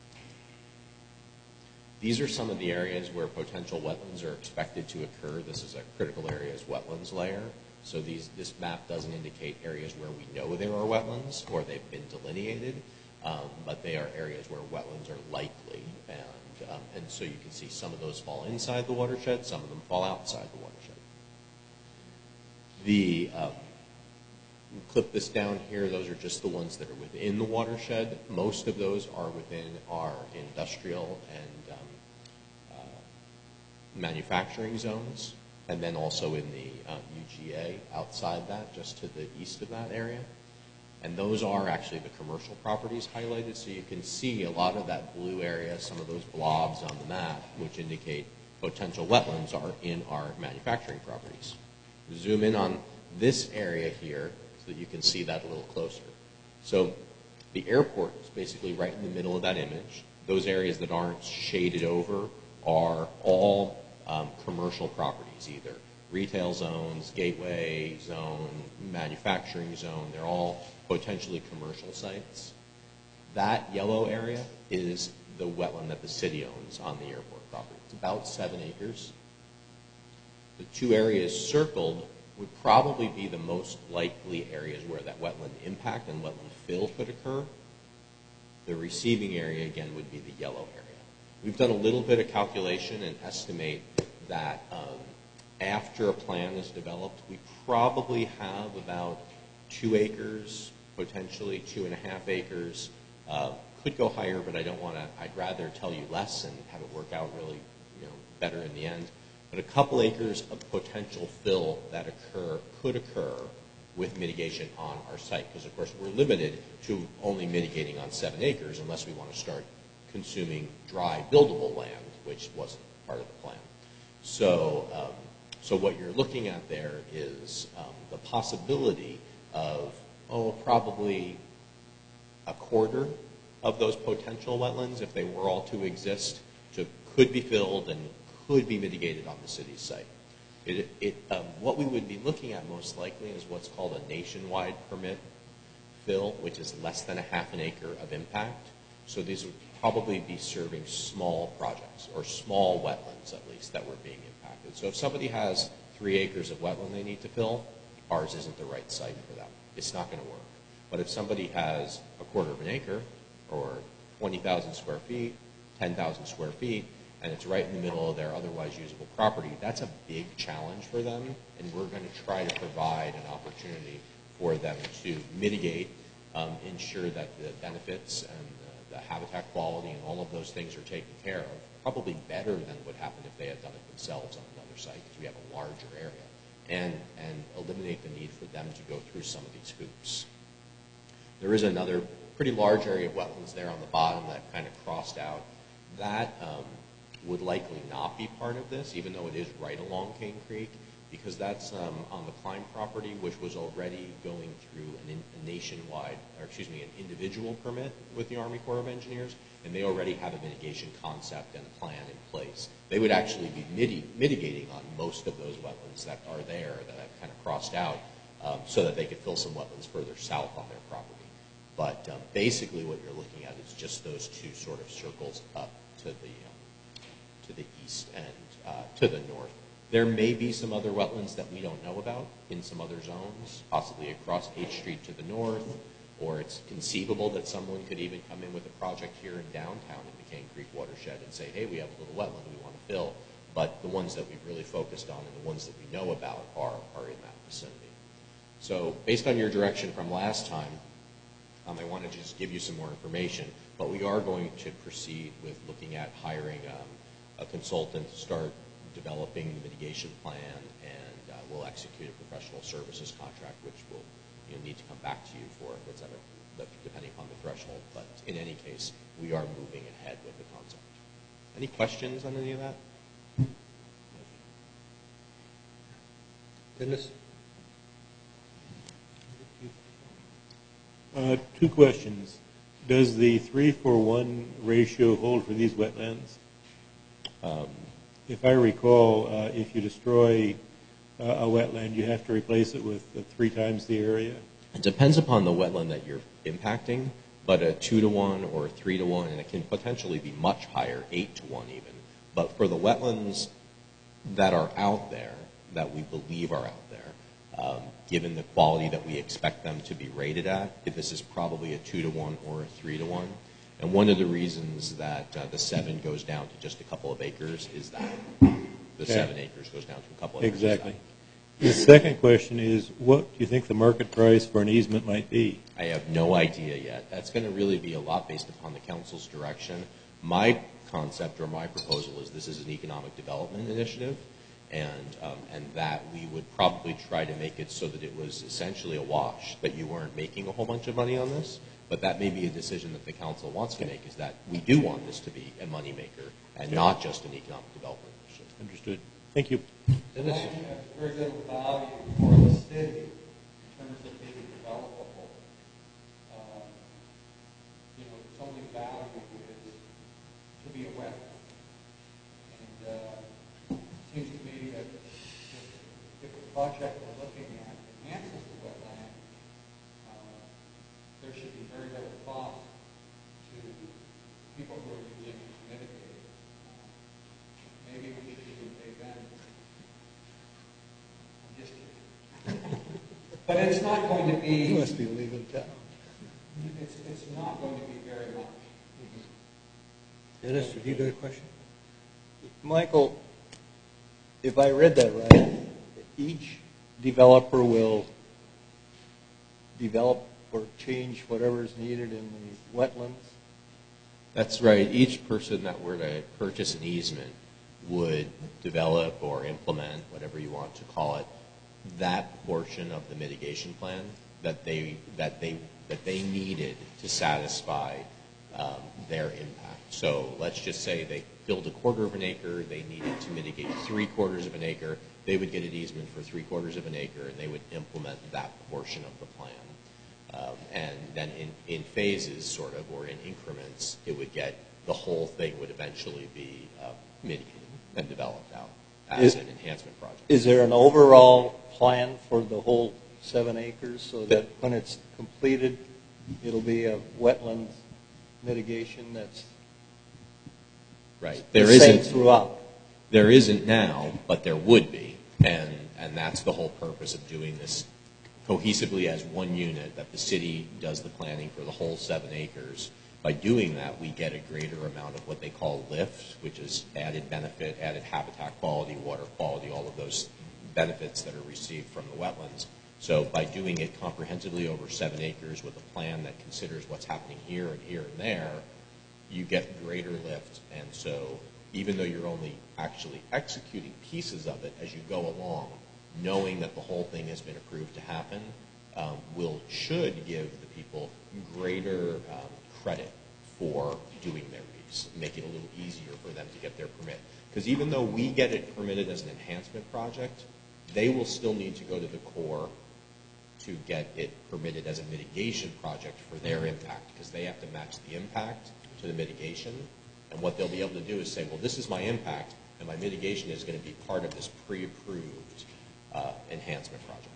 These are some of the areas where potential wetlands are expected to occur. This is a critical areas wetlands layer. So this map doesn't indicate areas where we know there are wetlands or they've been delineated, but they are areas where wetlands are likely. And so you can see some of those fall inside the watershed, some of them fall outside the watershed. We'll clip this down here. Those are just the ones that are within the watershed. Most of those are within our industrial and manufacturing zones, and then also in the UGA outside that, just to the east of that area. And those are actually the commercial properties highlighted, so you can see a lot of that blue area, some of those blobs on the map, which indicate potential wetlands are in our manufacturing properties. Zoom in on this area here. so that you can see that a little closer. So the airport is basically right in the middle of that image. Those areas that aren't shaded over are all commercial properties, either retail zones, gateway zone, manufacturing zone. They're all potentially commercial sites. That yellow area is the wetland that the city owns on the airport property. It's about 7 acres. The 2 areas circled would probably be the most likely areas where that wetland impact and wetland fill could occur. The receiving area, again, would be the yellow area. We've done a little bit of calculation and estimate that after a plan is developed, we probably have about 2 acres, potentially 2.5 acres. Could go higher, but I don't want to. I'd rather tell you less and have it work out really, better in the end. But a couple acres of potential fill that could occur with mitigation on our site, because of course we're limited to only mitigating on 7 acres unless we want to start consuming dry buildable land, which wasn't part of the plan. So, so what you're looking at there is the possibility of probably a quarter of those potential wetlands, if they were all to exist, could be filled and could be mitigated on the city's site. What we would be looking at most likely is what's called a nationwide permit fill, which is less than 1/2 acre of impact. So these would probably be serving small projects or small wetlands, at least, that were being impacted. So if somebody has 3 acres of wetland they need to fill, ours isn't the right site for them. It's not going to work. But if somebody has 1/4 of an acre or 20,000 square feet, 10,000 square feet, and it's right in the middle of their otherwise usable property, that's a big challenge for them, and we're going to try to provide an opportunity for them to mitigate, ensure that the benefits and the habitat quality and all of those things are taken care of, probably better than would happen if they had done it themselves on another site, because we have a larger area, and eliminate the need for them to go through some of these hoops. There is another pretty large area of wetlands there on the bottom that kind of crossed out. That would likely not be part of this, even though it is right along Cane Creek, because that's on the Klein property, which was already going through a nationwide, or excuse me, an individual permit with the Army Corps of Engineers, and they already have a mitigation concept and a plan in place. They would actually be mitigating on most of those wetlands that are there that I've kind of crossed out, so that they could fill some wetlands further south on their property. But basically what you're looking at is just those 2 sort of circles up to the east and to the north. There may be some other wetlands that we don't know about in some other zones, possibly across H Street to the north, or it's conceivable that someone could even come in with a project here in downtown in the Cane Creek watershed and say, hey, we have a little wetland we want to fill. But the ones that we've really focused on and the ones that we know about are in that vicinity. So based on your direction from last time, I wanted to just give you some more information, but we are going to proceed with looking at hiring a consultant to start developing the mitigation plan, and we'll execute a professional services contract, which we'll need to come back to you for, whatever, depending upon the threshold. But in any case, we are moving ahead with the concept. Any questions on any of that? Dennis? 2 questions. Does the 3-for-1 ratio hold for these wetlands? If I recall, if you destroy a wetland, you have to replace it with 3 times the area? It depends upon the wetland that you're impacting, but a 2-to-1 or a 3-to-1, and it can potentially be much higher, 8-to-1 even. But for the wetlands that are out there, that we believe are out there, given the quality that we expect them to be rated at, this is probably a 2-to-1 or a 3-to-1. And one of the reasons that the 7 goes down to just a couple of acres is that the 7 acres goes down to a couple of acres. Exactly. The second question is, what do you think the market price for an easement might be? I have no idea yet. That's going to really be a lot based upon the council's direction. My concept or my proposal is this is an economic development initiative, and that we would probably try to make it so that it was essentially a wash, that you weren't making a whole bunch of money on this. But that may be a decision that the council wants to make, is that we do want this to be a moneymaker and not just an economic development initiative. Understood. Thank you. Dennis? Very little value for the city in terms of being value is to be a wetland. And it seems to me that if the project we're looking at enhances the wetland, there should be very little cost to people who are using it to mitigate. Maybe we should even pay them. I'm just kidding. But it's not going to be. You must be leaving town. It's not going to be very much. Dennis, have you got a question? Michael, if I read that right, each developer will develop or change whatever is needed in the wetlands? That's right. Each person that were to purchase an easement would develop or implement, whatever you want to call it, that portion of the mitigation plan that they needed to satisfy their impact. So let's just say they build a quarter of an acre, they needed to mitigate 3/4 of an acre, they would get an easement for 3/4 of an acre, and they would implement that portion of the plan. And then in phases, sort of, or in increments, it would get, the whole thing would eventually be mitigated and developed out as an enhancement project. Is there an overall plan for the whole 7 acres so that when it's completed, it'll be a wetland mitigation that's right? The There same isn't throughout? There isn't now, but there would be, and that's the whole purpose of doing this cohesively as one unit, that the city does the planning for the whole 7 acres. By doing that, we get a greater amount of what they call lift, which is added benefit, added habitat quality, water quality, all of those benefits that are received from the wetlands. So by doing it comprehensively over 7 acres with a plan that considers what's happening here and there, you get greater lift. And so even though you're only actually executing pieces of it as you go along, knowing that the whole thing has been approved to happen, should give the people greater credit for doing their piece, make it a little easier for them to get their permit. Because even though we get it permitted as an enhancement project, they will still need to go to the Corps to get it permitted as a mitigation project for their impact, because they have to match the impact to the mitigation. And what they'll be able to do is say, well, this is my impact, and my mitigation is going to be part of this pre-approved enhancement project.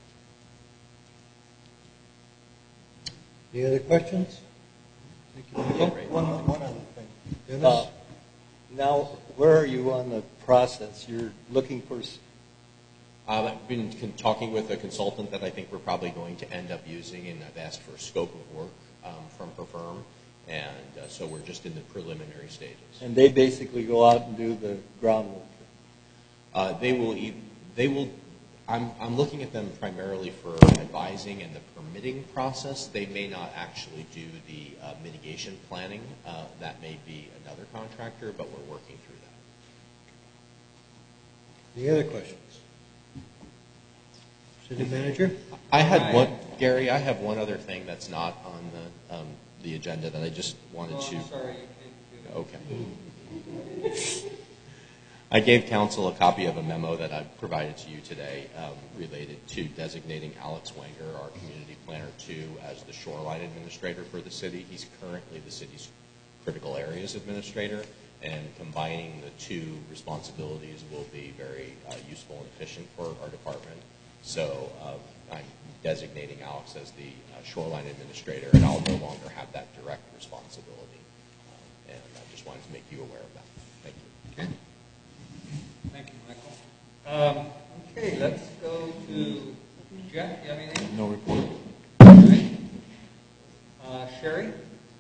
Any other questions? Thank you. One other thing. Dennis? Now, where are you on the process? You're looking for... I've been talking with a consultant that I think we're probably going to end up using, and I've asked for a scope of work from her firm, and so we're just in the preliminary stages. And they basically go out and do the groundwork? They will. I'm looking at them primarily for advising and the permitting process. They may not actually do the mitigation planning. That may be another contractor, but we're working through that. Any other questions? City Manager? I had one, Gary. I have one other thing that's not on the agenda that I just wanted to. I'm sorry. Okay. I gave council a copy of a memo that I provided to you today related to designating Alex Wenger, our community planner 2, as the shoreline administrator for the city. He's currently the city's critical areas administrator, and combining the 2 responsibilities will be very useful and efficient for our department. So I'm designating Alex as the shoreline administrator, and I'll no longer have that direct responsibility. And I just wanted to make you aware of that. Thank you. Okay. Thank you, Michael. Okay, let's go to Jeff. You have anything? No report. All right. Sherry?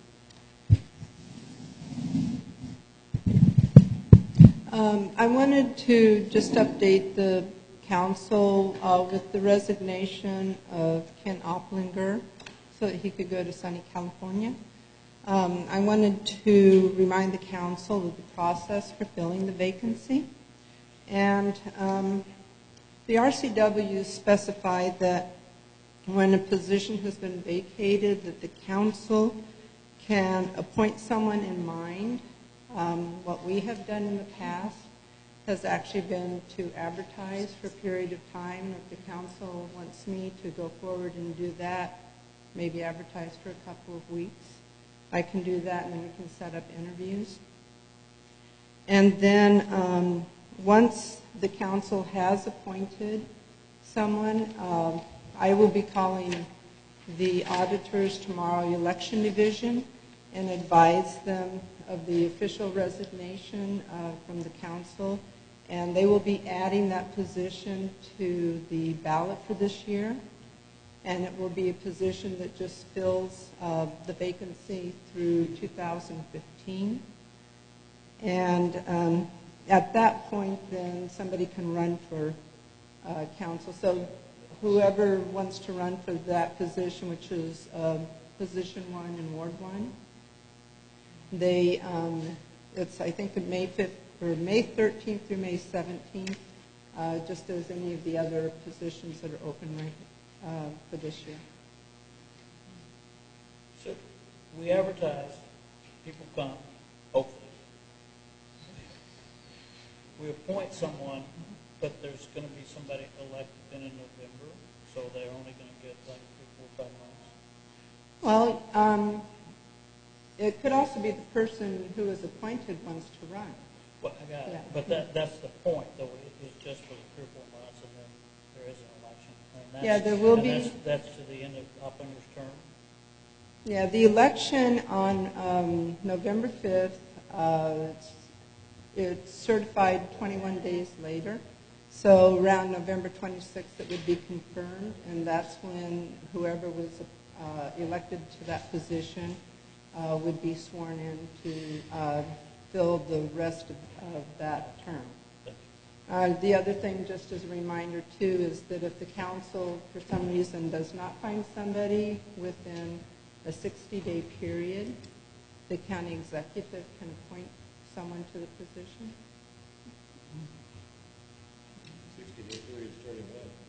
I wanted to just update the council with the resignation of Ken Opplinger so that he could go to sunny California. I wanted to remind the council of the process for filling the vacancy. And the RCW specified that when a position has been vacated, that the council can appoint someone in mind. What we have done in the past has actually been to advertise for a period of time. And if the council wants me to go forward and do that, maybe advertise for a couple of weeks. I can do that, and then we can set up interviews. And then once the council has appointed someone, I will be calling the auditors tomorrow, election division, and advise them of the official resignation from the council. And they will be adding that position to the ballot for this year. And it will be a position that just fills the vacancy through 2015. And at that point, then somebody can run for council. So whoever wants to run for that position, which is position 1 in Ward 1, they, it's I think May 5th or May 13th through May 17th, just as any of the other positions that are open right for this year. So we advertise, people come, hopefully. We appoint someone, but there's going to be somebody elected in November, so they're only going to get like 3, 4, 5 months. Well, it could also be the person who is appointed wants to run. Well, I got it. But that's the point, though. It's just for the 3 or 4 months, and then there is an election. And Yeah, there will be. That's to the end of Opplinger's term. Yeah, the election on November 5th, it's certified 21 days later. So around November 26th, it would be confirmed, and that's when whoever was elected to that position would be sworn in to fill the rest of that term. The other thing, just as a reminder too, is that if the council for some reason does not find somebody within a 60-day period, the county executive can appoint someone to the position. 60-day period starting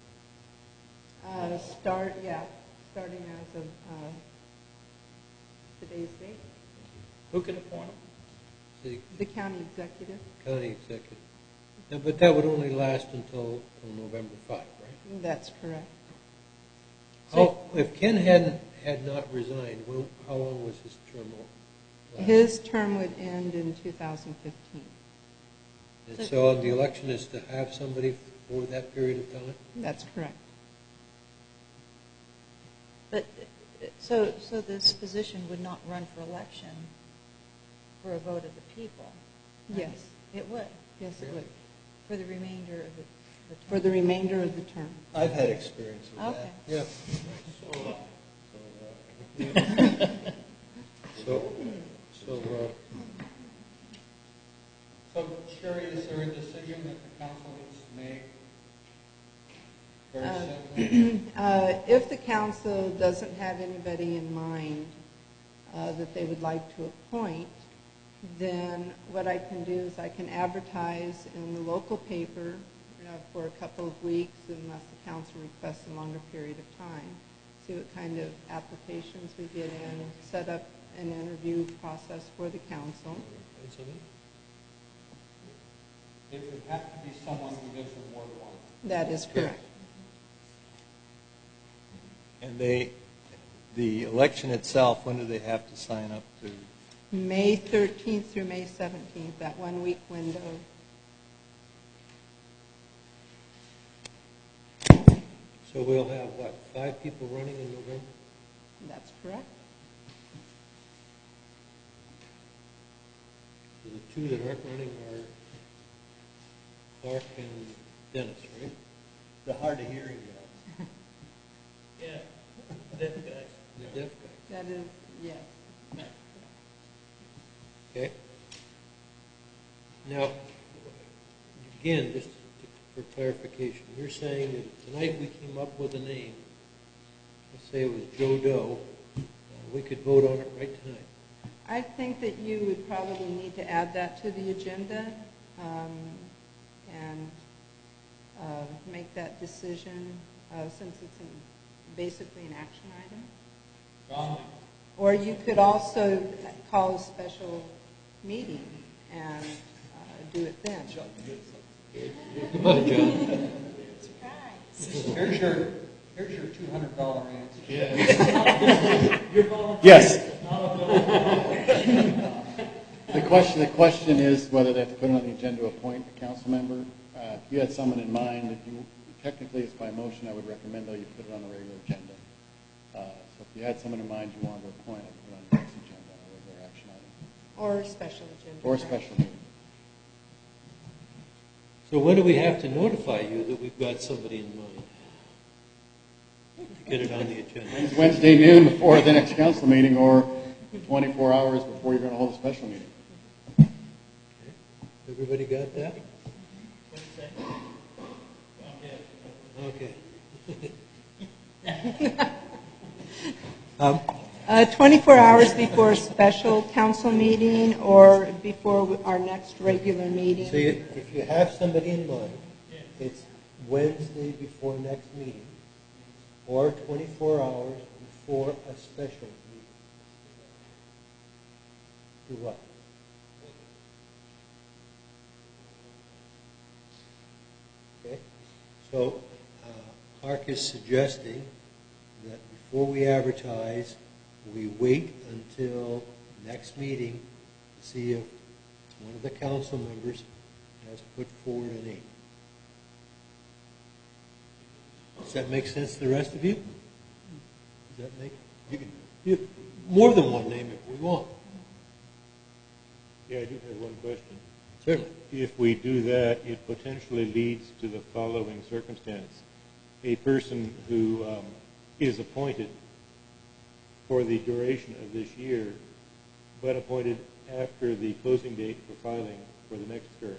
when? Starting as of today's date. Who can appoint them? The county executive. County executive. Now, but that would only last until November 5, right? That's correct. If Ken had not resigned, how long was his term? His term would end in 2015. And so the election is to have somebody for that period of time? That's correct. But so this position would not run for election for a vote of the people? Yes. It would? Yes, it would. For the remainder of the term? For the remainder of the term. I've had experience with Okay. that. Yeah. So, Sherry, is there a decision that the council needs to make? If the council doesn't have anybody in mind that they would like to appoint, then what I can do is I can advertise in the local paper for a couple of weeks unless the council requests a longer period of time, see what kind of applications we get in, set up an interview process for the council. It would have to be someone who lives in Ward 1. That is correct. And the election itself, when do they have to sign up to? May 13th through May 17th, that 1 week window. So we'll have, 5 people running in November? That's correct. So the 2 that aren't running are Clark and Dennis, right? The hard of hearing guys. Yeah, the deaf guys. The deaf guy. That is, yes. Okay. Now, again, just for clarification, you're saying that tonight we came up with a name, let's say it was Joe Doe, we could vote on it right tonight. I think that you would probably need to add that to the agenda and make that decision since it's basically an action item. Or you could also call a special meeting and do it then. Come on, John. Here's your $200 answer. Yes. question is whether they have to put it on the agenda to appoint a council member. If you had someone in mind, technically it's by motion, I would recommend though you put it on the regular agenda. So if you had someone in mind you wanted to appoint, I'd put it on the next agenda on a regular action item. Or a special agenda. Or a special meeting. So when do we have to notify you that we've got somebody in mind? To get it on the agenda. It's Wednesday noon before the next council meeting or 24 hours before you're going to hold a special meeting. Okay. Everybody got that? Okay. 24 hours before a special council meeting or before our next regular meeting. So if you have somebody in mind, it's Wednesday before next meeting or 24 hours before a special meeting. Do what? Okay. So Clark is suggesting that before we advertise, we wait until next meeting to see if one of the council members has put forward a name. Does that make sense to the rest of you? Does that make, you can have more than one name if we want. Yeah, I do have one question. Certainly. If we do that, it potentially leads to the following circumstance. A person who is appointed for the duration of this year, but appointed after the closing date for filing for the next term.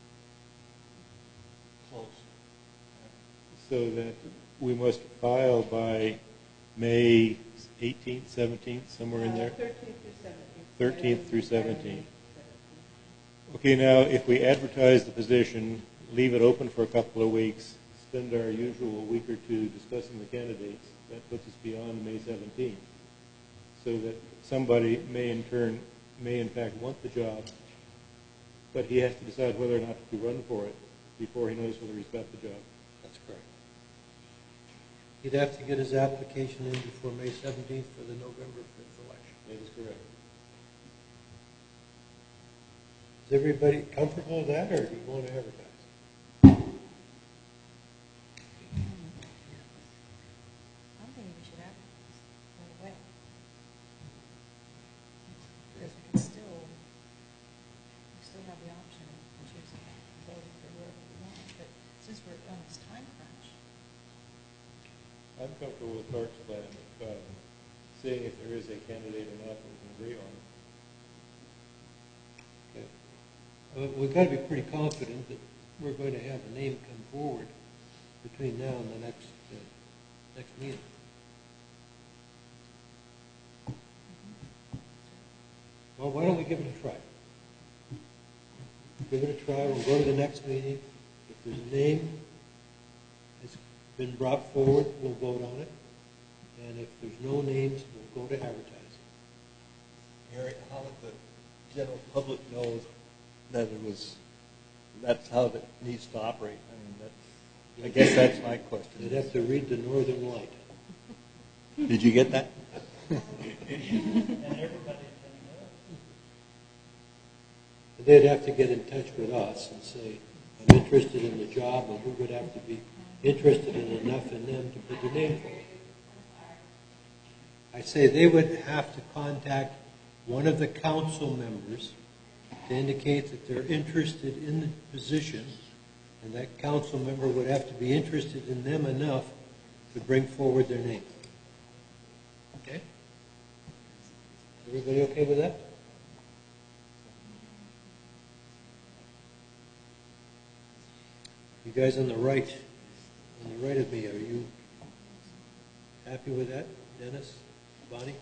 Close. So that we must file by May 18th, 17th, somewhere in there? 13th through 17th. Okay, now if we advertise the position, leave it open for a couple of weeks, spend our usual week or two discussing the candidates, that puts us beyond May 17th. So that somebody may in fact want the job, but he has to decide whether or not to run for it before he knows whether he's got the job. That's correct. He'd have to get his application in before May 17th for the November 5th election. That is correct. Is everybody comfortable with that, or do you want to advertise? I'm thinking we should advertise right away. Because we still have the option of choosing voting for whoever we want. But since we're on this time crunch. I'm comfortable with Clark's plan of seeing if there is a candidate or not that we can agree on. We've got to be pretty confident that we're going to have a name come forward between now and the next meeting. Well, why don't we give it a try? Give it a try. We'll go to the next meeting. If there's a name that's been brought forward, we'll vote on it. And if there's no names, we'll go to advertising. Eric, how would the general public know that that's how it needs to operate? I mean, I guess that's my question. They'd have to read the Northern Light. Did you get that? They'd have to get in touch with us and say, I'm interested in the job, and we would have to be interested in enough in them to put their name forward. I say they would have to contact one of the council members to indicate that they're interested in the position, and that council member would have to be interested in them enough to bring forward their name. Okay? Everybody okay with that? You guys on the right of me, are you happy with that? Dennis? Bonnie?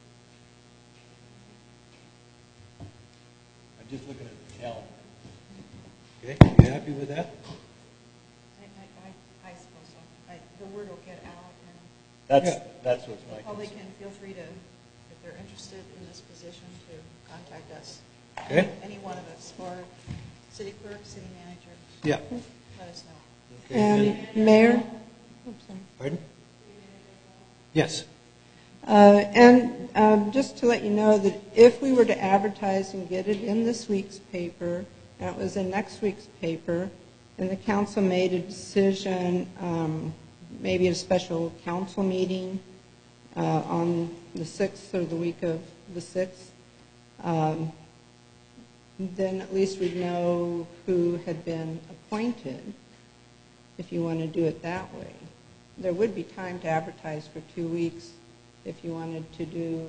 I'm just looking at the calendar. Okay, you happy with that? I suppose so. The word will get out, and That's what's my the public concern. can feel free to, if they're interested in this position, to contact us. Okay. Any one of us, or city clerk, city manager. Yeah. Let us know. Okay. Mayor? Pardon? Yes. And just to let you know that if we were to advertise and get it in this week's paper, and it was in next week's paper, and the council made a decision, maybe a special council meeting on the 6th or the week of the 6th, then at least we'd know who had been appointed, if you want to do it that way. There would be time to advertise for 2 weeks if you wanted to do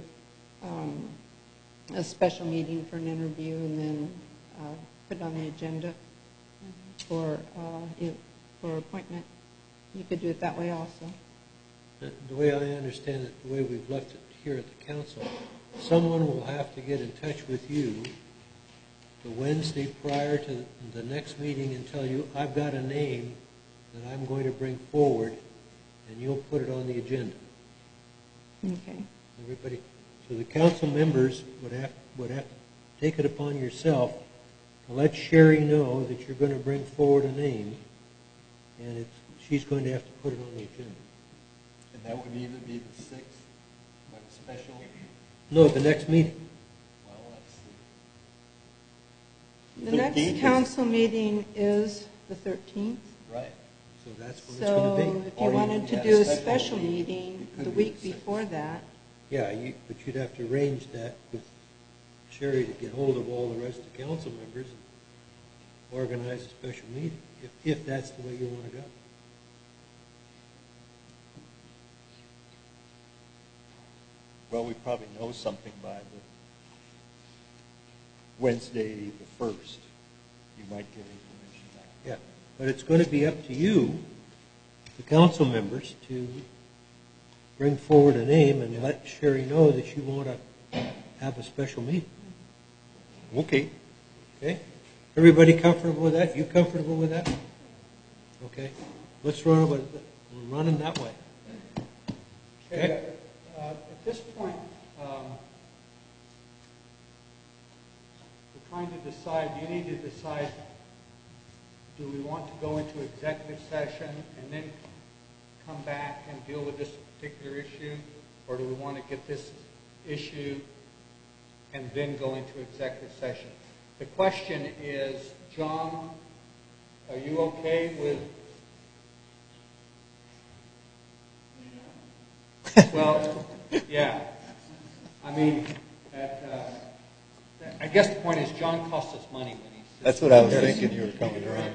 a special meeting for an interview and then put it on the agenda for appointment. You could do it that way also. The way I understand it, the way we've left it here at the council, someone will have to get in touch with you the Wednesday prior to the next meeting and tell you, I've got a name that I'm going to bring forward, and you'll put it on the agenda. Okay. Everybody, so the council members would have to take it upon yourself to let Sherry know that you're going to bring forward a name, and she's going to have to put it on the agenda. And that would either be the 6th, by a special? No, the next meeting. Well, let's see. The next council meeting is the 13th. Right. So that's when it's going to be. So if you wanted to do a special meeting the week before that. Yeah, but you'd have to arrange that with Sherry to get hold of all the rest of the council members and organize a special meeting, if that's the way you want to go. Well, we probably know something by the Wednesday the 1st. You might get information back. Yeah, but it's going to be up to you, the council members, to bring forward a name and let Sherry know that you want to have a special meeting. Okay. Okay? Everybody comfortable with that? You comfortable with that? Okay. Let's run that way. Okay. At this point, we're trying to decide, you need to decide, do we want to go into executive session and then come back and deal with this particular issue, or do we want to get this issue and then go into executive session? The question is, John, are you okay with... Well, yeah. I mean, I guess the point is John costs us money when he's... That's what I was thinking you were coming around.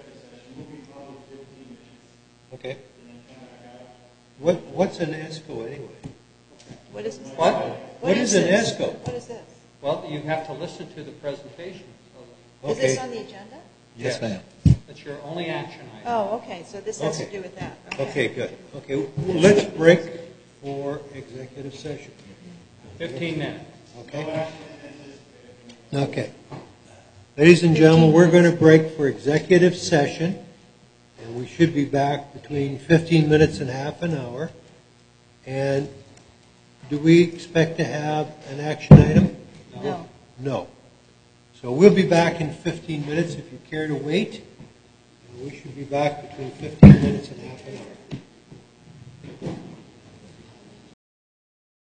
Okay. What's an ESCO anyway? What is this? What is an ESCO? What is this? Well, you have to listen to the presentation. So. Is this on the agenda? Yes, ma'am. That's your only action item. Oh, okay, so this has to do with that. Okay, good. Okay, well, let's break for executive session. 15 minutes. Okay. Okay. Ladies and gentlemen, we're going to break for executive session, and we should be back between 15 minutes and half an hour. And do we expect to have an action item? No. No. So we'll be back in 15 minutes if you care to wait. And we should be back between 15 minutes and half an hour.